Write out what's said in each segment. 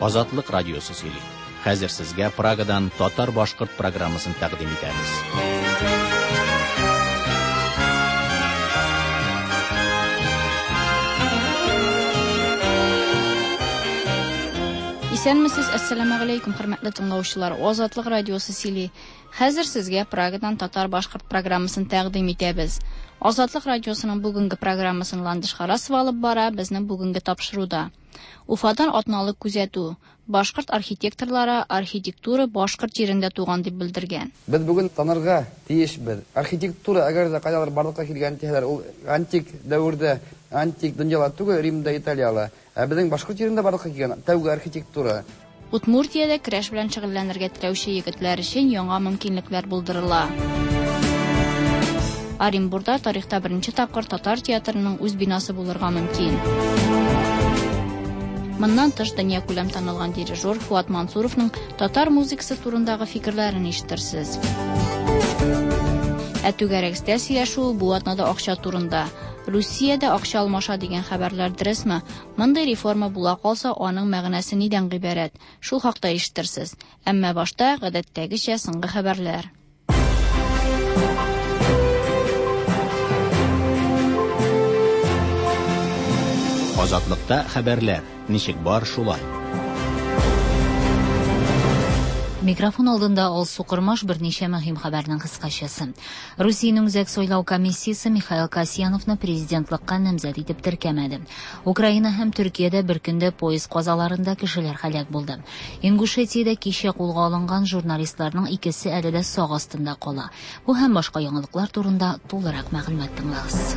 Азатлык радиосы сөйли. Хәзер сезгә Прагадан татар-башкорт программасын тәкъдим итәбез. Исәнмесез, ассаламу алейкум, хөрмәтле тыңлаучылар. Азатлык радиосы сөйли. Хәзер сезгә Прагадан татар-башкорт программасын тәкъдим итәбез. Азатлык радиосының бүгенге программасын Ландыш Харасов алып бара, безнең бүгенге тапшыруда. Уфадан атналык күзәтү. Башкорт архитекторлары архитектура башкорт җирендә туган дип белдергән. Без бүген танырга тиешбез. Архитектура әгәр дә кайдалар барлыкка килгән тиһәләр, ул антик дәврдә, антик дөньяла түгел, Римдә, Италияла. Безнең башкорт җирендә барлыкка килгән тәүге архитектура. Удмуртиядә көрәш белән шөгыльләнергә теләүче егетләр өчен яңа мөмкинлекләр булдырыла. Оренбургда тарихта беренче тапкыр татар театрының үз бинасы булырга мөмкин. Моннан тыш дөнья күләм танылган дирижер Фуат Мансуровның татар музыкасы турындагы фикерләрен ишетерсез. Түгәрәкстә сөйләшү бу атнада акча турында. Русиядә акча алмаша дигән хәбәрләр дөресме? Мондай реформа була калса, аның мәгънәсе нидән гыйбарәт? Шул хакта ишетерсез. Әмма башта гадәттәгечә соңгы хәбәрләр. Азатлыкта хәбәрләр. Ничек бар шулай? Микрофон алдында Алсу Кырмаш берничә мөһим хәбәрнең кыскачасы. Русиянең үзәк сайлау комиссиясе Михаил Касьяновны президентлыкка намзәт итеп теркәмәде. Украина һәм Төркиядә бер көндә поезд казаларында кешеләр һәлак булды. Ингушетиядә кичә кулга алынган журналистларның икесе әле дә сак астында кала. Бу һәм башка яңалыклар турында тулырак мәгълүмат тыңлагыз.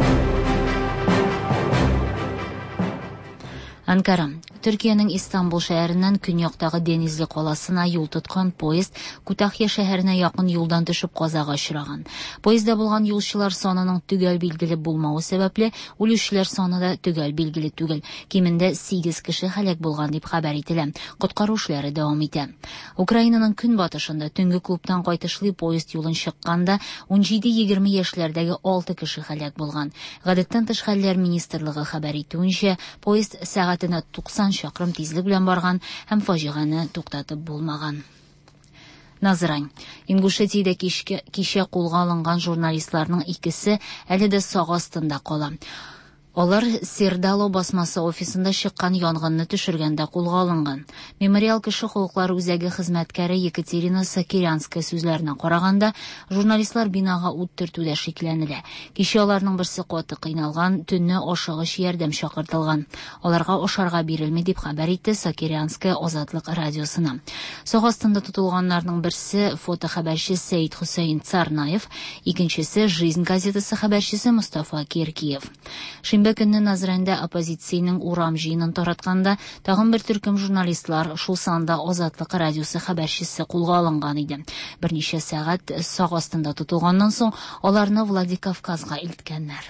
Анкара. Төркиянең Истанбул шәһәреннән көньяктагы Денизли каласына юл тоткан поезд Кутахья шәһәренә якын юлдан төшеп казага очраган. Поездда булган юлчылар санының төгәл билгеле булмавы сәбәпле үлүчеләр саны да төгәл билгеле түгел. Кимендә 8 кеше һәлак булган дип хәбәр ителә. Коткару эшләре дәвам итә. Украинаның көнбатышында төнге клубтан кайтышлый поезд юлын чыкканда 17-20 яшьләрдәге 6 кеше һәлак булган. Гадәттән тыш хәлләр министрлыгы хәбәр итүенчә, поезд сәгатенә 90 чакрым тизлек белән барган һәм фаҗиганы туктатып булмаган. Назрань. Ингушетиядә кичә кулга алынган журналистларның икесе әле дә сак астында кала. Алар Сердало басмасы офисында чыккан янгынны төшергәндә кулга алынган. Мемориал кеше хукуклары үзәге хезмәткәре Екатерина Сакирянская сүзләренә караганда, журналистлар бинага ут төртүдә шикләнелә. Кичә аларның берсе каты кыйналган, төнне ашыгыч ярдәм чакыртылган. Аларга ашарга бирелми дип хәбәр итте Сакирянская Азатлык радиосына. Сак астында тотылганнарның берсе фотохәбәрче Сәйд Хусейн Царнаев, икенчесе Жизнь газетасы хәбәрчесе Мустафа Киркиев. Көнне Назранда оппозициянең урам җыенын таратканда, тагын бер төркем журналистлар шул санда Азатлык радиосы хәбәрчесе кулга алынган иде. Берничә сәгать сак астында тотылганнан соң аларны Владикавказга илткәннәр.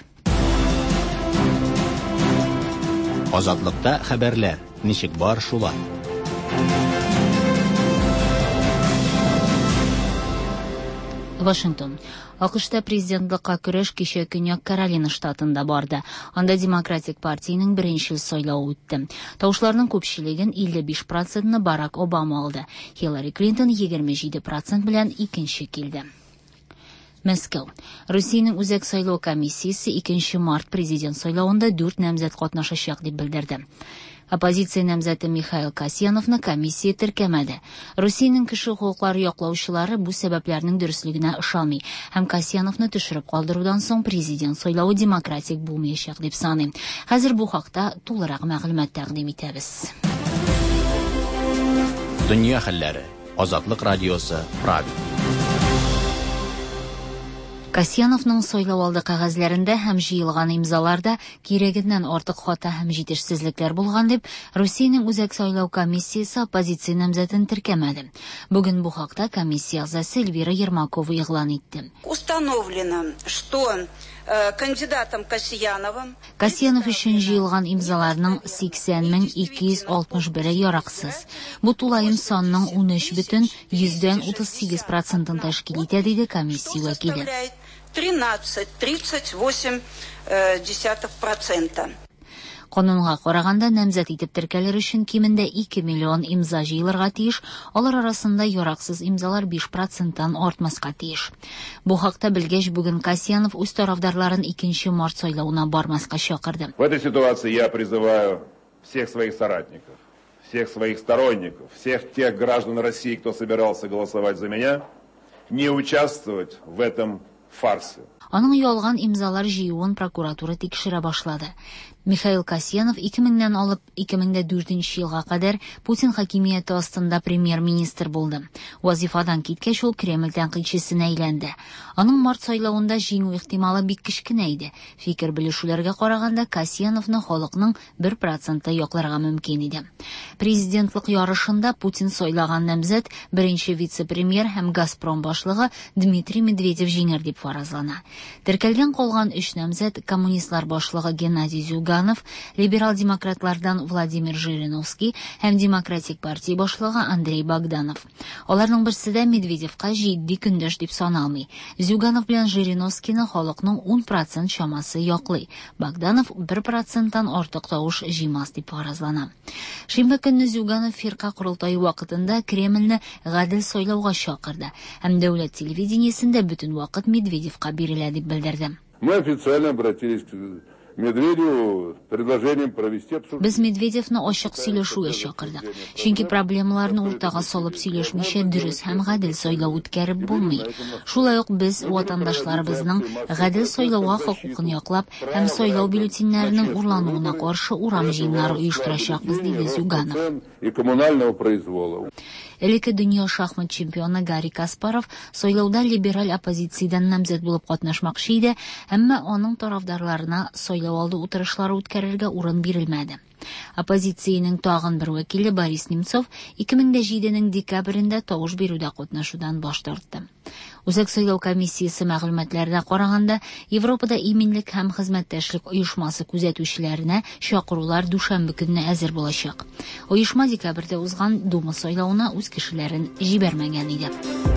Азатлыкта хәбәрләр. Ничек бар шулай? Вашингтон. АКШта президентлыкка көрәш кичә Көньяк Каролина штатында барды. Анда Демократик партиянең беренчел сайлауы үтте. Тавышларның күпчелеген 55%-ны Барак Обама алды. Хиллари Клинтон 27% белән икенче килде. Мәскәү. Русиянең үзәк сайлау комиссиясе 2 март президент сайлауында 4 намзәт катнашачак дип белдерде. Оппозиция намзәте Михаил Касьяновны комиссия теркәмәде. Русиянең кеше хукуклары яклаучылары бу сәбәпләрнең дөрестлегенә ышанмый һәм Касьяновны төшереп калдырудан соң президент сайлауы демократик булмаячак дип саный. Хәзер бу хакта тулырак мәгълүмат тәкъдим итәбез. Дөнья хәлләре. Азатлык радиосы Прага. Касьяновның сайлау алды кәгазьләрендә һәм җыелган имзаларда кирәгеннән артык хата һәм җитешсезлекләр булган дип Русиянең үзәк сайлау комиссиясе оппозиция намзәтен теркәмәде. Бүген бу хакта комиссия әгъзасы Эльвира Ермакова игълан итте. Установлено, что кандидатом Касьянов өчен җыелган имзаларның 80,261 яраксыз. Бу тулаем санның 13,38% тәшкил итә, диде комиссия вәкиле. 13,38%. Канунга караганда намзәт итеп теркәлер өчен кимендә 2 миллион имза җыелырга тиеш, алар арасында яраксыз имзалар 5%-тан артмаска тиеш. Бу хакта белгәч, бүген Касьянов үз тарафдарларын 2 март сайлауына бармаска чакырды. В этой ситуации я призываю всех своих соратников, всех своих сторонников, всех тех граждан России, кто собирался голосовать за меня, не участвовать в этом фарсе. Аның ялган имзалар җыюын прокуратура тикшерә башлады. Михаил Касьянов 2000-нән алып 2004 елга кадәр Путин хакимияте астында премьер-министр булды. Вазифадан киткәч ул Кремль тәнкыйтьчесенә әйләнде. Аның март сайлауында җиңү ихтималы бик кечкенә иде. Фикер белешүләргә караганда Касьяновны халыкның 1% якларга мөмкин иде. Президентлык ярышында Путин сайлаган намзәт беренче вице-премьер һәм Газпром башлыгы Дмитрий Медведев җиңер дип фаразлана. Теркәлгән калган 3 намзәт коммунистлар башлыгы Геннадий Зюганов, либерал-демократлардан Владимир Жириновский һәм Демократик партия башлыгы Андрей Богданов. Аларның берсе дә Медведевка җитди көндәш дип саналмый. Зюганов белән Жириновскийны халыкның 10% чамасы яклый. Богданов 1%-тан артык тавыш җыймас дип фаразлана. Шимбә көнне Зюганов фирка курылтайы вакытында Кремльне гадел сайлауга чакырды һәм дәүләт телевидениесендә бөтен вакыт Медведевка бирелә дип белдерде. Мы официально обратились к Медведеву с предложением провести обсуждение. Без Медведевны ачык сөйләшүгә чакырдык. Чөнки проблемаларны уртага салып сөйләшмичә дөрес һәм гадел сайлау үткәреп булмый. Шулай ук без ватандашларыбызның гадел сайлауга хокукын яклап һәм сайлау бюллетеннәренең урлануына каршы урам җыеннары оештырачакбыз, диде Зюганов. И коммунального произвола. Элекке дөнья шахмат чемпионы Гарри Каспаров сайлауда либераль оппозициядән намзәт булып катнашмакчы иде, әмма аның тарафдарларына сайлау алды утырышлары үткәрергә урын бирелмәде. Оппозициянең тагын бер вәкиле Борис Немцов 2007-нең декабрендә тавыш бирүдә катнашудан баш тартты. Үзәк сайлау комиссиясе мәгълүматларына караганда, Европада иминлек һәм хезмәттәшлек оешмасы күзәтүчеләренә чакырулар дүшәмбе көнне әзер булачак. Оешма декабрьдә узган Дума сайлауына үз кешеләрен җибәрмәгән иде.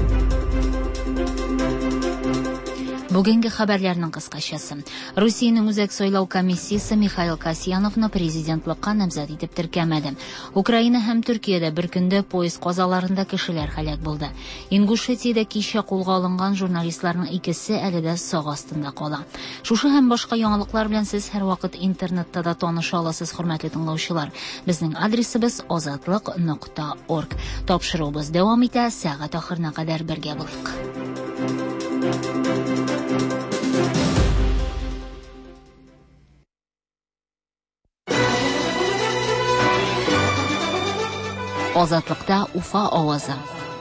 Бүгенге хәбәрләрнең кыскачасы. Русиянең үзәк сайлау комиссиясе Михаил Касьяновны президентлыкка намзәт итеп теркәмәде. Украина һәм Төркиядә бер көндә поезд казаларында кешеләр һәлак булды. Ингушетиядә кичә кулга алынган журналистларның икесе әле дә сак астында кала. Шушы һәм башка яңалыклар белән сез һәрвакыт интернетта да таныша аласыз, хөрмәтле тыңлаучылар. Безнең адресыбыз azatlык.org. Тапшыруыбыз дәвам итә, сәгать ахырына кадәр бергә булыйк. Азатлыкта Уфа авазы.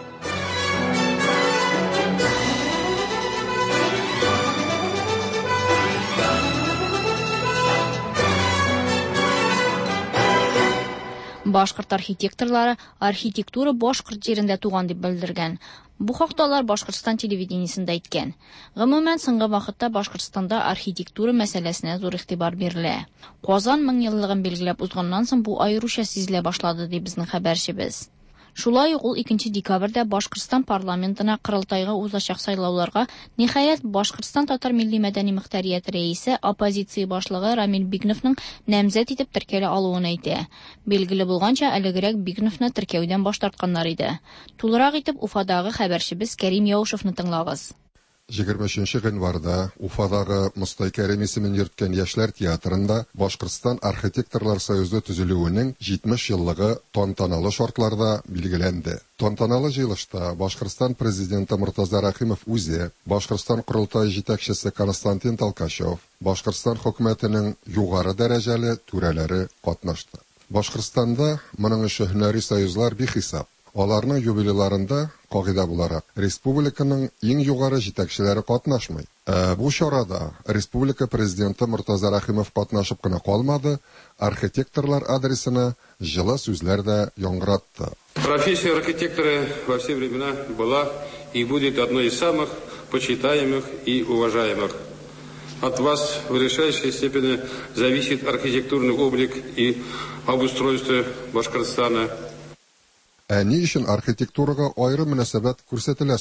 Башкорт архитекторлары архитектура башкорт җирендә туган дип белдергән. Бу хакта алар Башкортстан телевидениесендә әйткән. Гомумән, соңгы вакытта Башкортстанда архитектура мәсьәләсенә зур игътибар бирелә. Казан 1000 еллыгын билгеләп узганнан соң бу аеруча сизелә башлады, дип безнең хәбәрчебез. Шулай ук ул 2 декабрьдә Башкортстан парламентына кырылтайга узачак сайлауларга ниһаять Башкортстан татар милли мәдәни мөхтәрият рәисе оппозиция башлыгы Рамил Бигновның намзәт итеп теркәлә алуын әйтә. Билгеле булганча, әлегрәк Бигновны теркәүдән баш тартканнар иде. Тулырак итеп Уфадагы хәбәрчебез Кәрим Яушевны тыңлагыз. 23 гыйнварда Уфадагы Мостай Кәрим исемен йөрткән яшьләр театрында Башкортстан архитекторлар союзы төзелүенең 70 еллыгы тантаналы шартларда билгеләнде. Тантаналы җыелышта Башкортстан президенты Муртаза Рахимов үзе, Башкортстан курултай җитәкчесе Константин Толкачев, Башкортстан хөкүмәтенең югары дәрәҗәле түрәләре катнашты. Башкортстанда моның өчен һөнәри союзлар бихисап. Аларның юбилейларында кагыйдә буларак республиканың иң югары җитәкчеләре катнашмый. Бу чарада республика президенты Муртаза Рахимов катнашып кына калмады, архитекторлар адресына җылы сүзләр дә яңгыратты. Профессия архитектора во все времена была и будет одной из самых почитаемых и уважаемых. От вас в решающей степени зависит архитектурный облик и обустройство Башкортстана. Ни өчен архитектурага аерым мөнәсәбәт күрсәтелә соң?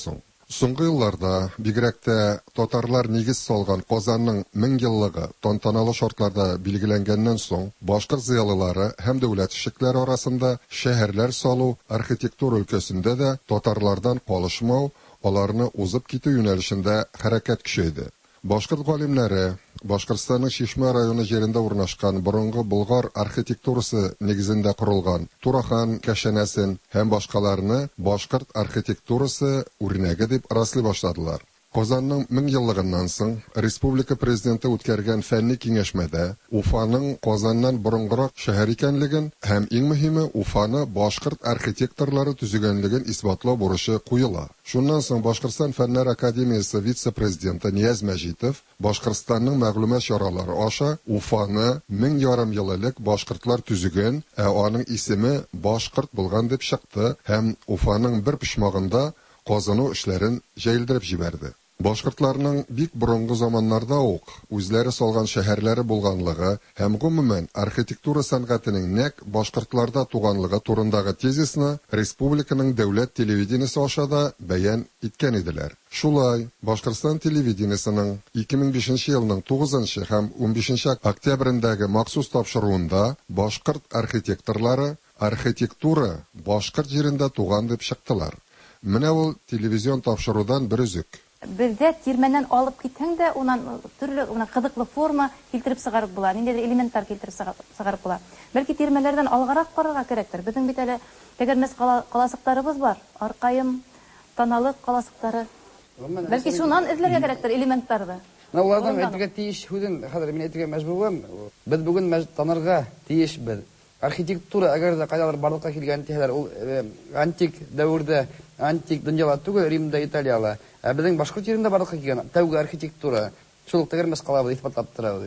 Соңгы елларда бигрәктә татарлар нигез салган Казанның 1000 еллыгы тантаналы шартларда билгеләнгәннән соң башкорт зыялылары һәм дәүләт эшлекләре арасында шәһәрләр салу архитектура өлкәсендә дә татарлардан калышмау, аларны узып китү юнәлешендә хәрәкәт көчәйде. Башкорт галимнәре Башкортстанның Шишмә районы җирендә урнашкан борынгы Болгар архитектурасы нигезендә корылган Турахан кәшәнәсен һәм башкаларны башкорт архитектурасы үрнәге дип раслый башладылар. Казанның 1000 еллыгыннан соң республика президенты үткәргән фәнни киңәшмәдә Уфаның Казаннан борынгырак шәһәр икәнлеген һәм иң мөһиме Уфаны башкорт архитекторлары төзегәнлеген исбатлау бурычы куела. Шуннан соң Башкортстан Фәннәр академиясе вице-президенты Нияз Мәҗитов Башкортстанның мәгълүмат чаралары аша Уфаны 1000 ярым ел элек башкортлар төзегән, аның исеме башкорт булган дип чыкты һәм Уфаның бер почмагында казыну эшләрен җәелдереп җибәрде. Башкортларның бик борынгы заманнарда ук үзләре салган шәһәрләре булганлыгы һәм гомумән архитектура сәнгатенең нәкъ башкортларда туганлыгы турындагы тезисны республиканың дәүләт телевидениесе аша да бәян иткән иделәр. Шулай, Башкортстан телевидениесенең 2005 елның 9 һәм 15 октябрендәге махсус тапшыруында башкорт архитекторлары архитектура башкорт җирендә туган дип чыктылар. Менә ул телевизион тапшырудан бер үзек. Бездә тирмәннән алып китһәң дә, унан төрле кызыклы форма килтереп сыгарып була, ниндидер элементлар килтереп сыгарып була. Бәлки тирмәләрдән алгарак карарга кирәктер. Безнең бит әле тәгәрмәс каласыкларыбыз бар. Аркаем, Таналык каласыклары. Бәлки шуннан эзләргә кирәктер элементларны. Улардан әйтергә тиеш һүзен хәзер мин әйтергә мәҗбүрмен. Без бүген танырга тиешбез. Архитектура әгәр дә кайдалар барлыкка килгән тиһәләр, ул антик дәврдә, антик дөньяла түгел, Римдә, Италияла. Безнең башкорт җирендә барлыкка килгән тәүге архитектура. Шул тәгәрмәс калабыз исбатлап тора.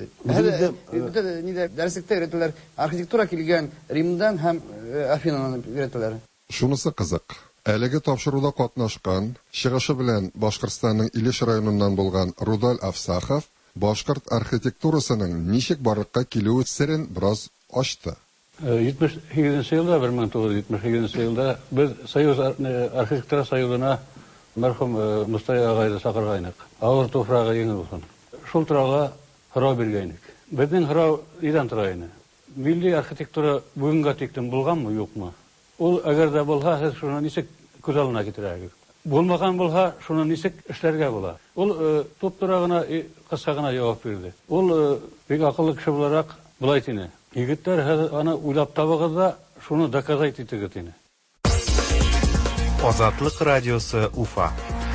Бөтен нидә дәреслектә өйрәтәләр, архитектура килгән Римдан һәм Афинаннан өйрәтәләр. Шунысы кызык. Әлеге тапшыруда катнашкан, чыгышы белән Башкортстанның Илеш районыннан булган Рудаль Авсахов башкорт архитектурасының ничек барлыкка килүе сирен бераз ачты. 78 елда, 1978 елда без Союз архитектура союзына мәрхүм Мустай агайды сакыргайнык. Авыр туфрагы еңе булсын. Шул турага харау бергәйник. Безнең харау нидән тора иде? Милли архитектура бүгенгә тиктен булганмы, юкмы? Ул әгәр дә булса, сез шуны ничек күз алдына китерәгез? Булмаган булса, шуны ничек эшләргә була? Ул туп-тура гына, кыска гына җавап бирде. Ул бик акыллы кеше буларак булай тине. Егетләр аны уйлап табыгыз да, шуны доказать итегез тине. Азатлык радиосы Уфа.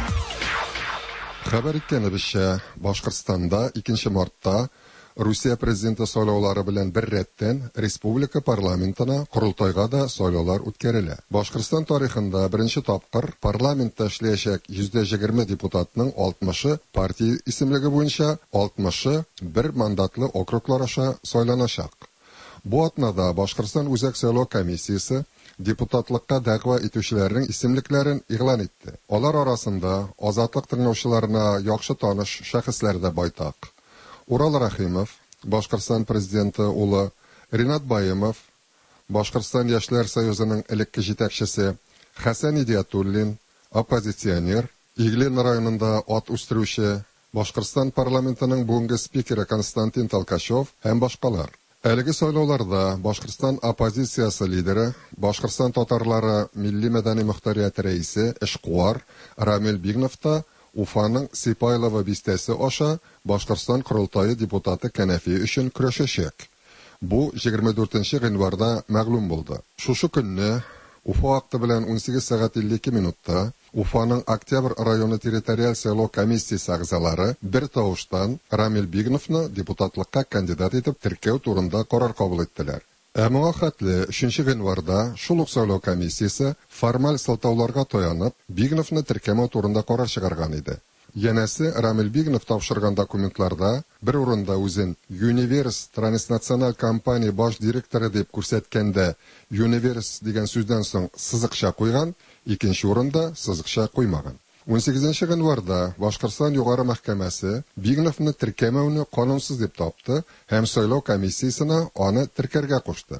Хәбәр иткәнебезчә, Башкортстанда 2 мартта Русия президенты сайлаулары белән бер рәттән республика парламентына курултайга да сайлаулар үткәрелә. Башкортстан тарихында беренче тапкыр парламентта эшләячәк 120 депутатның 60-ы партия исемлеге буенча, 60-ы бер мандатлы округлар аша сайланачак. Бу атнада Башкортстан үзәк сайлау комиссиясе депутатлыкка дәгъва итүчеләрнең исемлекләрен игълан итте. Алар арасында азатлык тыңлаучыларына яхшы таныш шәхесләр дә байтак. Урал Рахимов, Башкортстан президенты улы, Ринат Баемов, Башкортстан Яшьләр союзының элекке җитәкчесе, Хәсән Идиятуллин, оппозиционер, Иглин районында ат үстерүче, Башкортстан парламентының бүгенге спикеры Константин Толкачев һәм башкалар. Әлеге сайлауларда Башкортстан оппозициясы лидеры, Башкортстан татарлары милли мәдәни мөхтәрияте рәисе эшкуар Рамил Бигнов та Уфаның Сипайлова бистәсе аша Башкортстан курултайы депутаты Кәнәфи өчен көрәшәчәк. Бу 24 гыйнварда мәгълүм булды. Шушы көнне Уфа акты белән 18:52 Уфаның Октябрь районы территориаль сайлау комиссиясе әгъзалары бер тавыштан Рамил Бигновны депутатлыкка кандидат итеп теркәү турында карар кабул иттеләр. Моңа хәтле 3 гыйнварда шул ук сайлау комиссиясе формаль сылтауларга таянып Бигновны теркәмәү турында карар чыгарган иде. Янәсе Рамил Бигнов тапшырган документларда бер урында үзен Universe транснациональ компания баш директоры дип күрсәткәндә Universe дигән сүздән соң сызыкча куйган, икенче урында сызыкча куймаган. 18 гыйнварда Башкортстан югары мәхкәмәсе Бигновны теркәмәүне канунсыз дип тапты һәм сайлау комиссиясенә аны теркәргә кушты.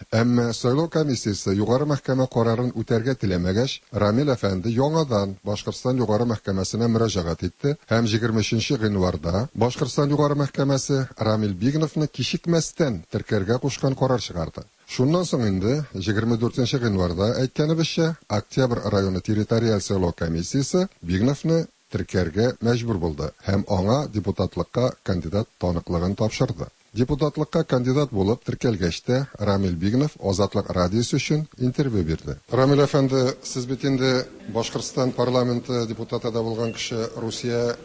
Әмма сайлау комиссиясе югары мәхкәмә карарын үтәргә теләмәгәч, Рамил әфәнде яңадан Башкортстан югары мәхкәмәсенә мөрәҗәгать итте һәм 23 гыйнварда Башкортстан югары мәхкәмәсе Рамил Бигновны кичекмәстән теркәргә кушкан карар чыгарды. Шуннан соң инде 24 гыйнварда әйткәнебезчә, Октябрь районы территориаль сайлау комиссиясе Бигновны теркәргә мәҗбүр булды һәм аңа депутатлыкка кандидат таныклыгын тапшырды. Депутатлыкка кандидат булып теркәлгәч тә Рамил Бигнов Азатлык радиосы өчен интервью бирде. Рамил әфәнде, сез бит инде Башкортстан парламенты депутаты да булган кеше, Русия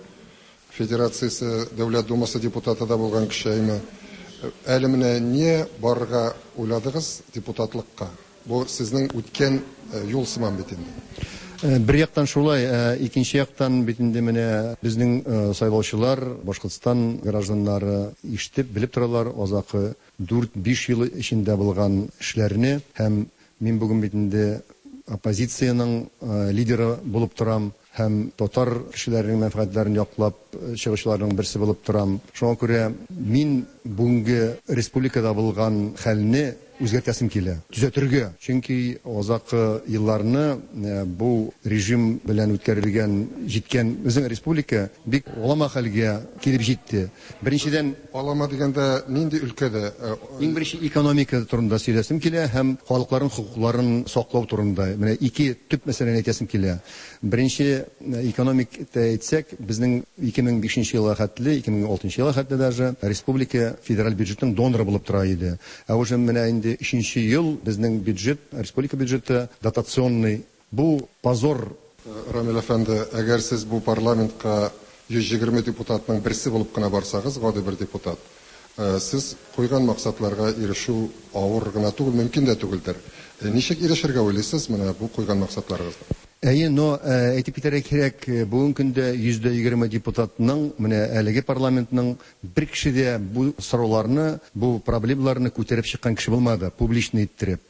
Федерациясе Дәүләт Думасы депутаты да булган кеше. Әле менә не барырга уйладыгыз депутатлыкка? Бу сезнең үткән юл сыман бит инде. Бер яктан шулай, икенче яктан бит инде менә безнең сайлаучылар, Башкортстан гражданнары ишетеп, билеп торалар азакы 4-5 ел эчендә булган эшләрне, һәм мин бүген бит инде оппозициянең лидеры булып торам, һәм татар кешеләренең мәнфәгатьләрен яклап чыгышларның берсе булып торам. Шуңа күрә мин бүгенге республикада булган хәлне үзгәртәсем килә, төзәтергә. Чөнки азакы елларны бу режим белән үткәрелгән, җиткән безнең республика бик алама хәлгә килеп җитте. Беренчедән, алама дигәндә нинди өлкәдә? Иң беренче экономика турында сөйләсем килә һәм халыкларның хукукларын саклау турында. Менә ике төп мәсьәләне әйтәсем килә. Беренче экономикта әйтсәк, безнең 2005 елга хәтле, 2006 елга хәтле даже республика федераль бюджетның доноры булып тора иде. Ә уже менә инде 3нче ел безнең бюджет, республика бюджеты дотационный. Бу позор. Рамил әфәнде, әгәр сез бу парламентка 120 депутатның берсе булып кына барсагыз, гади бер депутат, сез куйган максатларга ирешү авыр гына түгел, мөмкин дә түгелдер. Ничек ирешергә уйлыйсыз менә бу куйган максатларыгызда? Но әйтеп китәргә кирәк, бүген көндә 120 депутатның, менә әлеге парламентның бер кеше дә бу сорауларны, бу проблемаларны күтәреп чыккан кеше булмады, публично иттереп.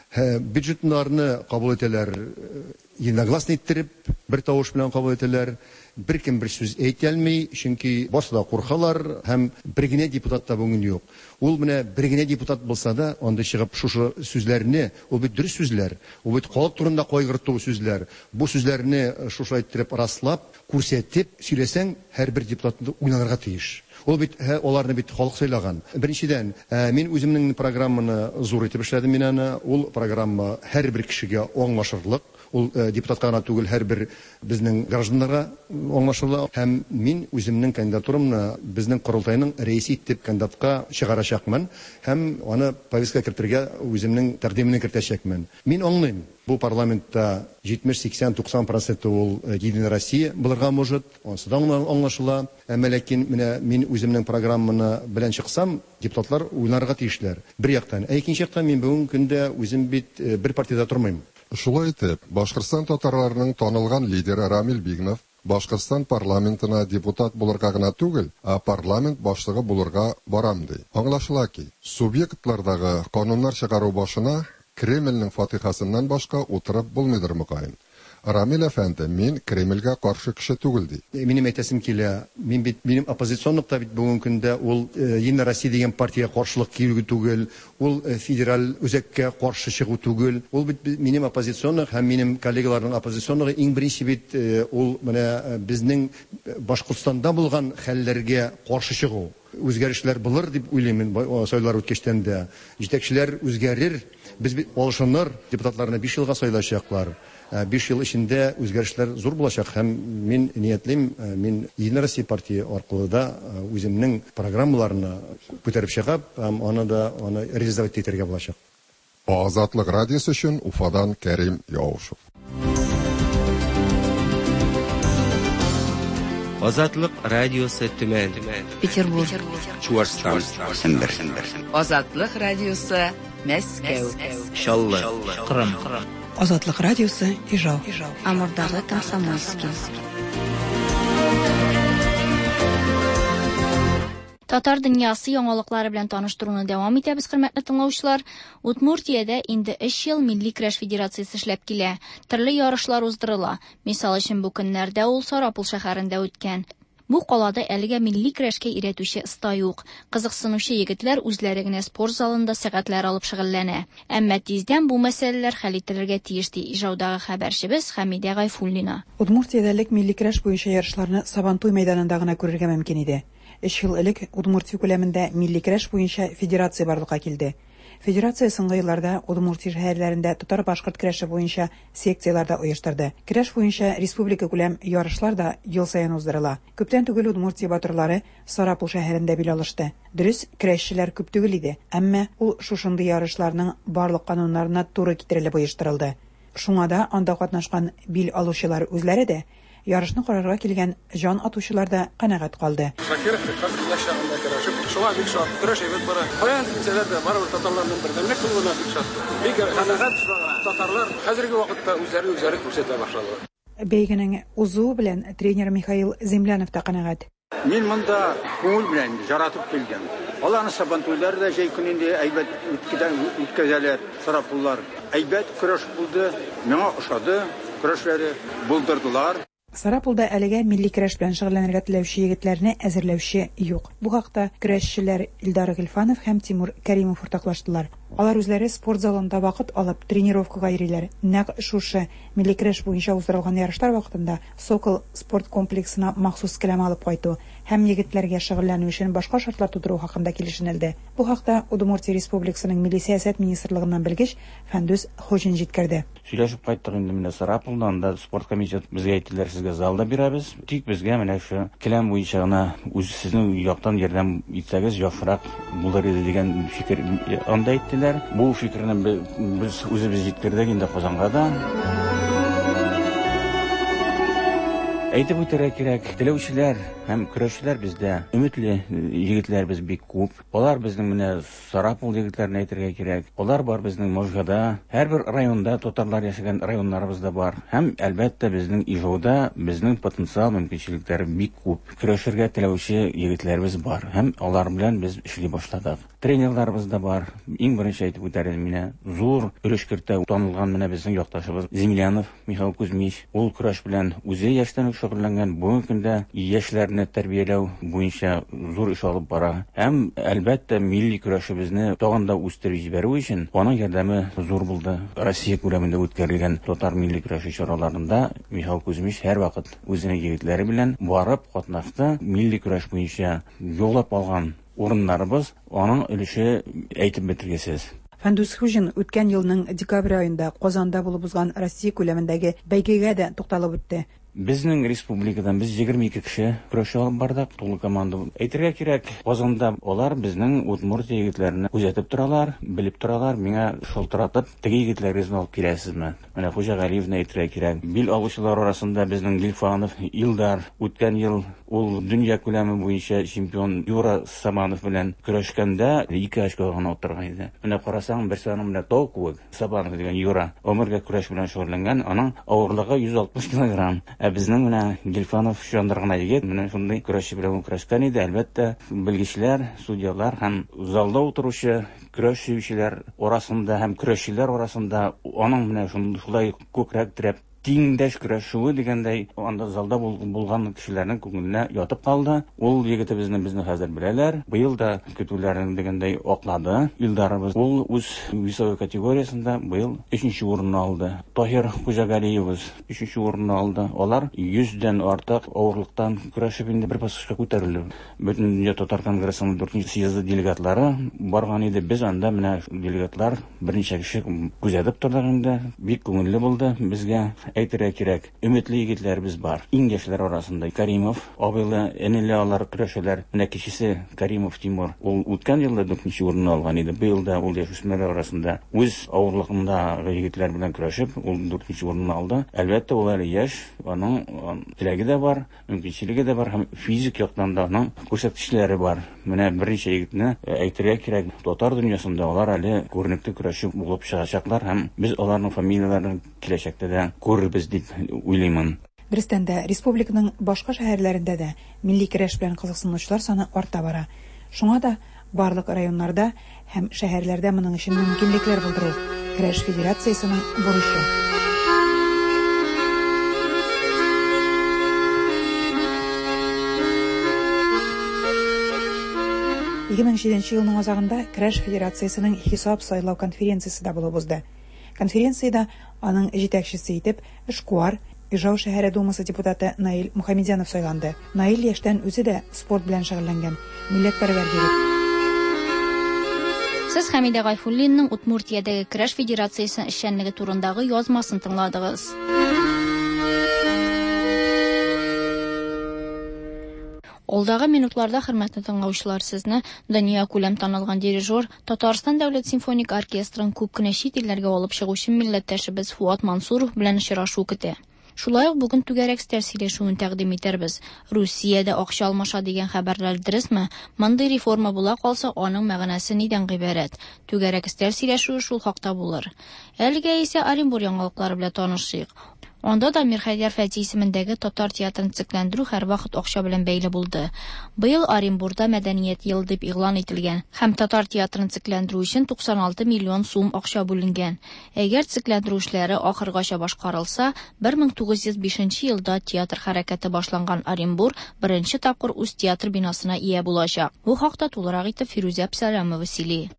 Бюджетларны кабул итәләр, единогласно иттереп, бер тавыш белән кабул итәләр. Беркем бер сүз әйтә алмый, чөнки башта куркалар һәм бер генә депутат та бүген юк. Ул менә бер генә депутат булса да, анда чыгып шушы сүзләрне, ул бит дөрес сүзләр, ул бит халык турында кайгырту сүзләр. Бу сүзләрне шушы иттереп раслап, күрсәтеп сөйләсәң, һәрбер депутатны уйланырга тиеш. Ул бит аларны бит халык сайлаган. Беренчедән, мин үземнең программаны зур итеп эшләдем мин аны. Ул программа һәрбер кешегә аңлашырлык. Ул депутатка гына түгел, һәрбер безнең гражданнарга аңлашырлы. Һәм мин үземнең кандидатурамны безнең корылтайның рәисе итеп кандидатка чыгарачакмын һәм аны повестка кертергә үземнең тәкъдимене кертәчәкмен. Мин аңлыйм, бу парламентта 70-80-90% ул Единая Россия булырга может, онсыдан аңлашыла. Ләкин менә мин үземнең программаны белән чыксам, депутатлар уйларга тиешләр. Бер яктан, икенче яктан мин бүген көндә үзем бит бер партияда тормыйм. Шулай итеп, Башкортстан татарларының танылган лидеры Рамил Бигнов Башкортстан парламентына депутат булырга гына түгел, а парламент башлыгы булырга барам ди. Аңлашыла ки, субъектлардагы кануннар чыгару башына Кремльнең фатихасыннан башка утырып булмыйдыр мөгаен. Рамил әфәнде, мин Кремльгә каршы кеше түгел ди. Минем әйтәсем килә, минем оппозиционлыкта бит бүген көндә ул Единая Россия дигән партиягә каршылык килү түгел, ул федераль үзәккә каршы чыгу түгел. Ул бит минем оппозиционлык һәм минем коллегаларның оппозиционлыгы иң беренче бит ул менә безнең Башкортстанда булган хәлләргә каршы чыгу. Үзгәрешләр булыр дип уйлыйм, сайлаулар үткәчтән дә. Җитәкчеләр үзгәрер, без бит алышыныр, депутатларны 5 елга сайлаячаклар. 5 ел эчендә үзгәрешләр зур булачак һәм мин ниятлим, мин Единая Россия партия аркылы да үземнең программаларны күтәреп чыгып, һәм аны реализовать итәргә булачак. Азатлык радиосы өчен Уфадан Кәрим Яушев. Азатлык радиосы Төмән, Петербург, Чуашстан, Азатлык радиосы Мәскәү, Чаллы, Кырым, Азатлык радиосы Ижау, Амурдагы Комсомольский. Татар дөньясы яңалыклары белән таныштыруны дәвам итәбез, хөрмәтле тыңлаучылар. Удмуртиядә инде 3 ел Милли көрәш федерациясе эшләп килә. Төрле ярышлар уздырыла. Мисал өчен бу көннәрдә ул Сарапул шәһәрендә үткән. Бу калада әлегә милли көрәшкә өйрәтүче оста юк. Кызыксынучы егетләр үзләре генә спорт залында сәгатьләр алып шөгыльләнә. Әмма тиздән бу мәсьәләләр хәл ителергә тиеш ди Ижаудагы хәбәрчебез Хәмидә Гайфуллина. Удмуртиядә милли көрәш буенча ярышларны Сабантуй мәйданында гына күрергә мөмкин иде. 3 ел элек Удмуртия күләмендә милли көрәш буенча федерация барлыкка килде. Федерация соңгы елларда Удмуртия шәһәрләрендә татар-башкорт көрәше буенча секцияләрдә оештырды. Көрәш буенча республика күләм ярышлар да ел саен уздырыла. Күптән түгел Удмуртия батырлары Сарапул шәһәрендә бил алышты. Дөрес, көрәшчеләр күп түгел иде, әмма ул шушындый ярышларның барлык кануннарына туры китерелеп оештырылды. Шуңа да анда катнашкан бил алучылар үзләре дә ярышны карарга килгән җан атучылар да канәгать калды. Бәйгенең узуы белән тренер Михаил Землянов та канәгать. Мин монда күңел белән яратып килгән. Аларны Сабантуйлар да җәй көнендә әйбәт үткәзәләр, Сарапуллар. Әйбәт көрәш булды, миңа ошады, көрәшләре булдырдылар. Сарапулда әлегә милли көрәш белән шөгыльләнергә теләүче егетләрне әзерләүче юк. Бу хакта көрәшчеләр Илдар Гыйльфанов һәм Тимур Кәримов уртаклаштылар. Алар үзләре спорт залында вакыт алып тренировкага йөриләр. Нәкъ шушы милли көрәш буенча уздырылган ярышлар вакытында Сокол спорт комплексына махсус киләм алып кайту һәм егетләргә шөгыльләнү өчен башка шартлар тудыру хакында килешенелде. Бу хакта Удмуртия Республикасының милли сәясәт министрлыгыннан белгеч Фәндүс Хоҗин җиткерде. Сөйләшеп кайттык инде менә Сарапулдан да спорт комитеты безгә әйттеләр, сезгә залда бирәбез. Тик безгә менә шу киләм буенча гына үз сезнең яктан ярдәм итсәгез яхшырак булыр иде дигән фикер анда әйттеләр. Бу фикерне без үзебез җиткердек инде Казанга да. Әйтеп үтәргә кирәк, теләүчеләр һәм көрәшчеләр бездә өметле егетләр без бик күп. Алар безнең менә Сарапул егетләрен әйтергә кирәк. Алар бар безнең Можгада, һәрбер районда татарлар яшәгән районнарыбыз да бар. Һәм әлбәттә безнең Ижауда безнең потенциал мөмкинчелекләре бик күп. Көрәшергә теләүче егетләребез бар. Һәм алар белән без эшли башладык. Тренерларыбыз да бар. Иң беренче әйтеп үтәрем менә зур өлеш кертә танылган менә безнең якташыбыз Землянов Михаил Кузьмич. Ул көрәш белән үзе яшьтән шөгыльләнгән. Бүгенге көндә яшьләрне тәрбияләү буенча зур эш алып бара. Һәм әлбәттә милли көрәшебезне тагын да үстереп җибәрү өчен аның ярдәме зур булды. Россия күләмендә үткәрелгән татар милли көрәше чараларында Михаил Кузьмич һәр вакыт үзенең егетләре белән барып катнашты. Милли көрәш буенча яулап алган урыннарыбыз аның өлеше әйтеп бетергесез. Фәндүс Хуҗин үткән елның декабрь аенда Казанда булып узган Россия күләмендәге бәйгегә дә тукталып үтте. Безнең республикадан без 22 кеше көрәш алып бардык, тулы команда. Әйтергә кирәк, Казанда алар безнең Удмуртия егетләрен күзәтеп торалар, белеп торалар, миңа шалтыратып, теге егетләрегезне алып киләсезме? Менә Хуҗа Галиевны әйтергә кирәк. Бил алучылар арасында безнең Гыйльфанов, Илдар, үткән ел ул дөнья күләме буенча чемпион Юра Сабанов белән көрәшкәндә 2 очко гына утырган иде. Менә карасаң, бер саным белән тау күк Сабанов дигән Юра омерга көрәш белән шөгыльләнгән, аның авырлыгы 160 кг. Безнең менә Гыйльфанов шундый егет, менә шундый көрәшче белән көрәшкән иде. Әлбәттә, белгечләр, судьялар һәм залда утыручы көрәшчеләр арасында һәм көрәшчеләр арасында аның менә шундый күкрәк терәп тиңдәш көрәшүе дигәндәй анда залда булган кешеләрнең күңеленә ятып калды. Ул егетебезне безне хәзер беләләр. Быел да көтүләрен дигәндәй аклады. Илдарыбыз ул үз весовой категориясендә быел 3нче урынны алды. Таһир Хуҗагалиевыз 3нче урынны алды. Алар 100дән артык авырлыктан көрәшеп инде бер баскычка күтәрелде. Бөтен дөнья татар конгрессының 4нче съезды делегатлары барган иде. Без анда менә делегатлар берничә кеше күзәтеп тордык инде. Бик күңелле булды безгә. Әйтергә кирәк, өметле егетләребез бар. Иң яшьләр арасында Кәримов, абыйлы, энеле алар көрәшәләр. Менә кичесе Кәримов Тимур. Ул үткән елда 4нче урынны алган иде. Быел да ул яшүсмерләр арасында үз авырлыгында егетләр белән көрәшеп, ул 4нче урынны алды. Әлбәттә, ул әле яшь, аның теләге дә бар, мөмкинчелеге дә бар һәм физик яктан да аның күрсәткечләре бар. Менә берничә егетне әйтергә кирәк, татар дөньясында алар әле күренекле көрәшче булып чыгачаклар һәм без аларның фамилияларын киләчәктә дә күрербез дип уйлыймын. Дөрестән дә республиканың башка шәһәрләрендә дә милли көрәш белән кызыксынучылар саны арта бара. Шуңа да барлык районнарда һәм шәһәрләрдә моның өчен мөмкинлекләр булдыру көрәш федерациясенең бурычы. 2007 елның азагында Көрәш Федерациясының хисап сайлау конференциясы да булып узды. Конференцияда аның җитәкчесе итеп эшкуар Ижау шәһәре думасы депутаты Наил Мухамедянов сайланды. Наил яшьтән үзе дә спорт белән шөгыльләнгән, милләтпәрвәр егет. Сез Хәмидә Гайфуллинның Удмуртиядәге Көрәш Федерациясының эшчәнлеге турындагы язмасын тыңладыгыз. Олдагы минутларда хөрмәтле тыңлаучылар сезне дөнья күләм танылган дирижер Татарстан дәүләт симфоник оркестрын күп кенә чит илләргә алып чыгучы милләттәшебез Фуат Мансуров белән очрашу көтә. Шулай ук бүген түгәрәк сөйләшүен тәкъдим итәрбез. Русиядә акча алмаша дигән хәбәрләр дөресме? Мондый реформа була калса, аның мәгънәсе нидән гыйбарәт? Түгәрәк сөйләшү шул хакта булыр. Әлегә исә Оренбур яңалыклары белән танышыйк. Анда да Мирхәйдәр Фәти исемендәге татар театрын төзекләндерү һәрвакыт акча белән бәйле булды. Быел Оренбурда мәдәният елы дип игълан ителгән һәм татар театрын төзекләндерү өчен 96 миллион сум акча бүленгән. Әгәр төзекләндерү эшләре ахыргача башкарылса, 1905 елда театр хәрәкәте башланган Оренбур беренче тапкыр үз театр бинасына ия булачак. Бу хакта тулырак итеп Фирүзә Абсалямова сөйли.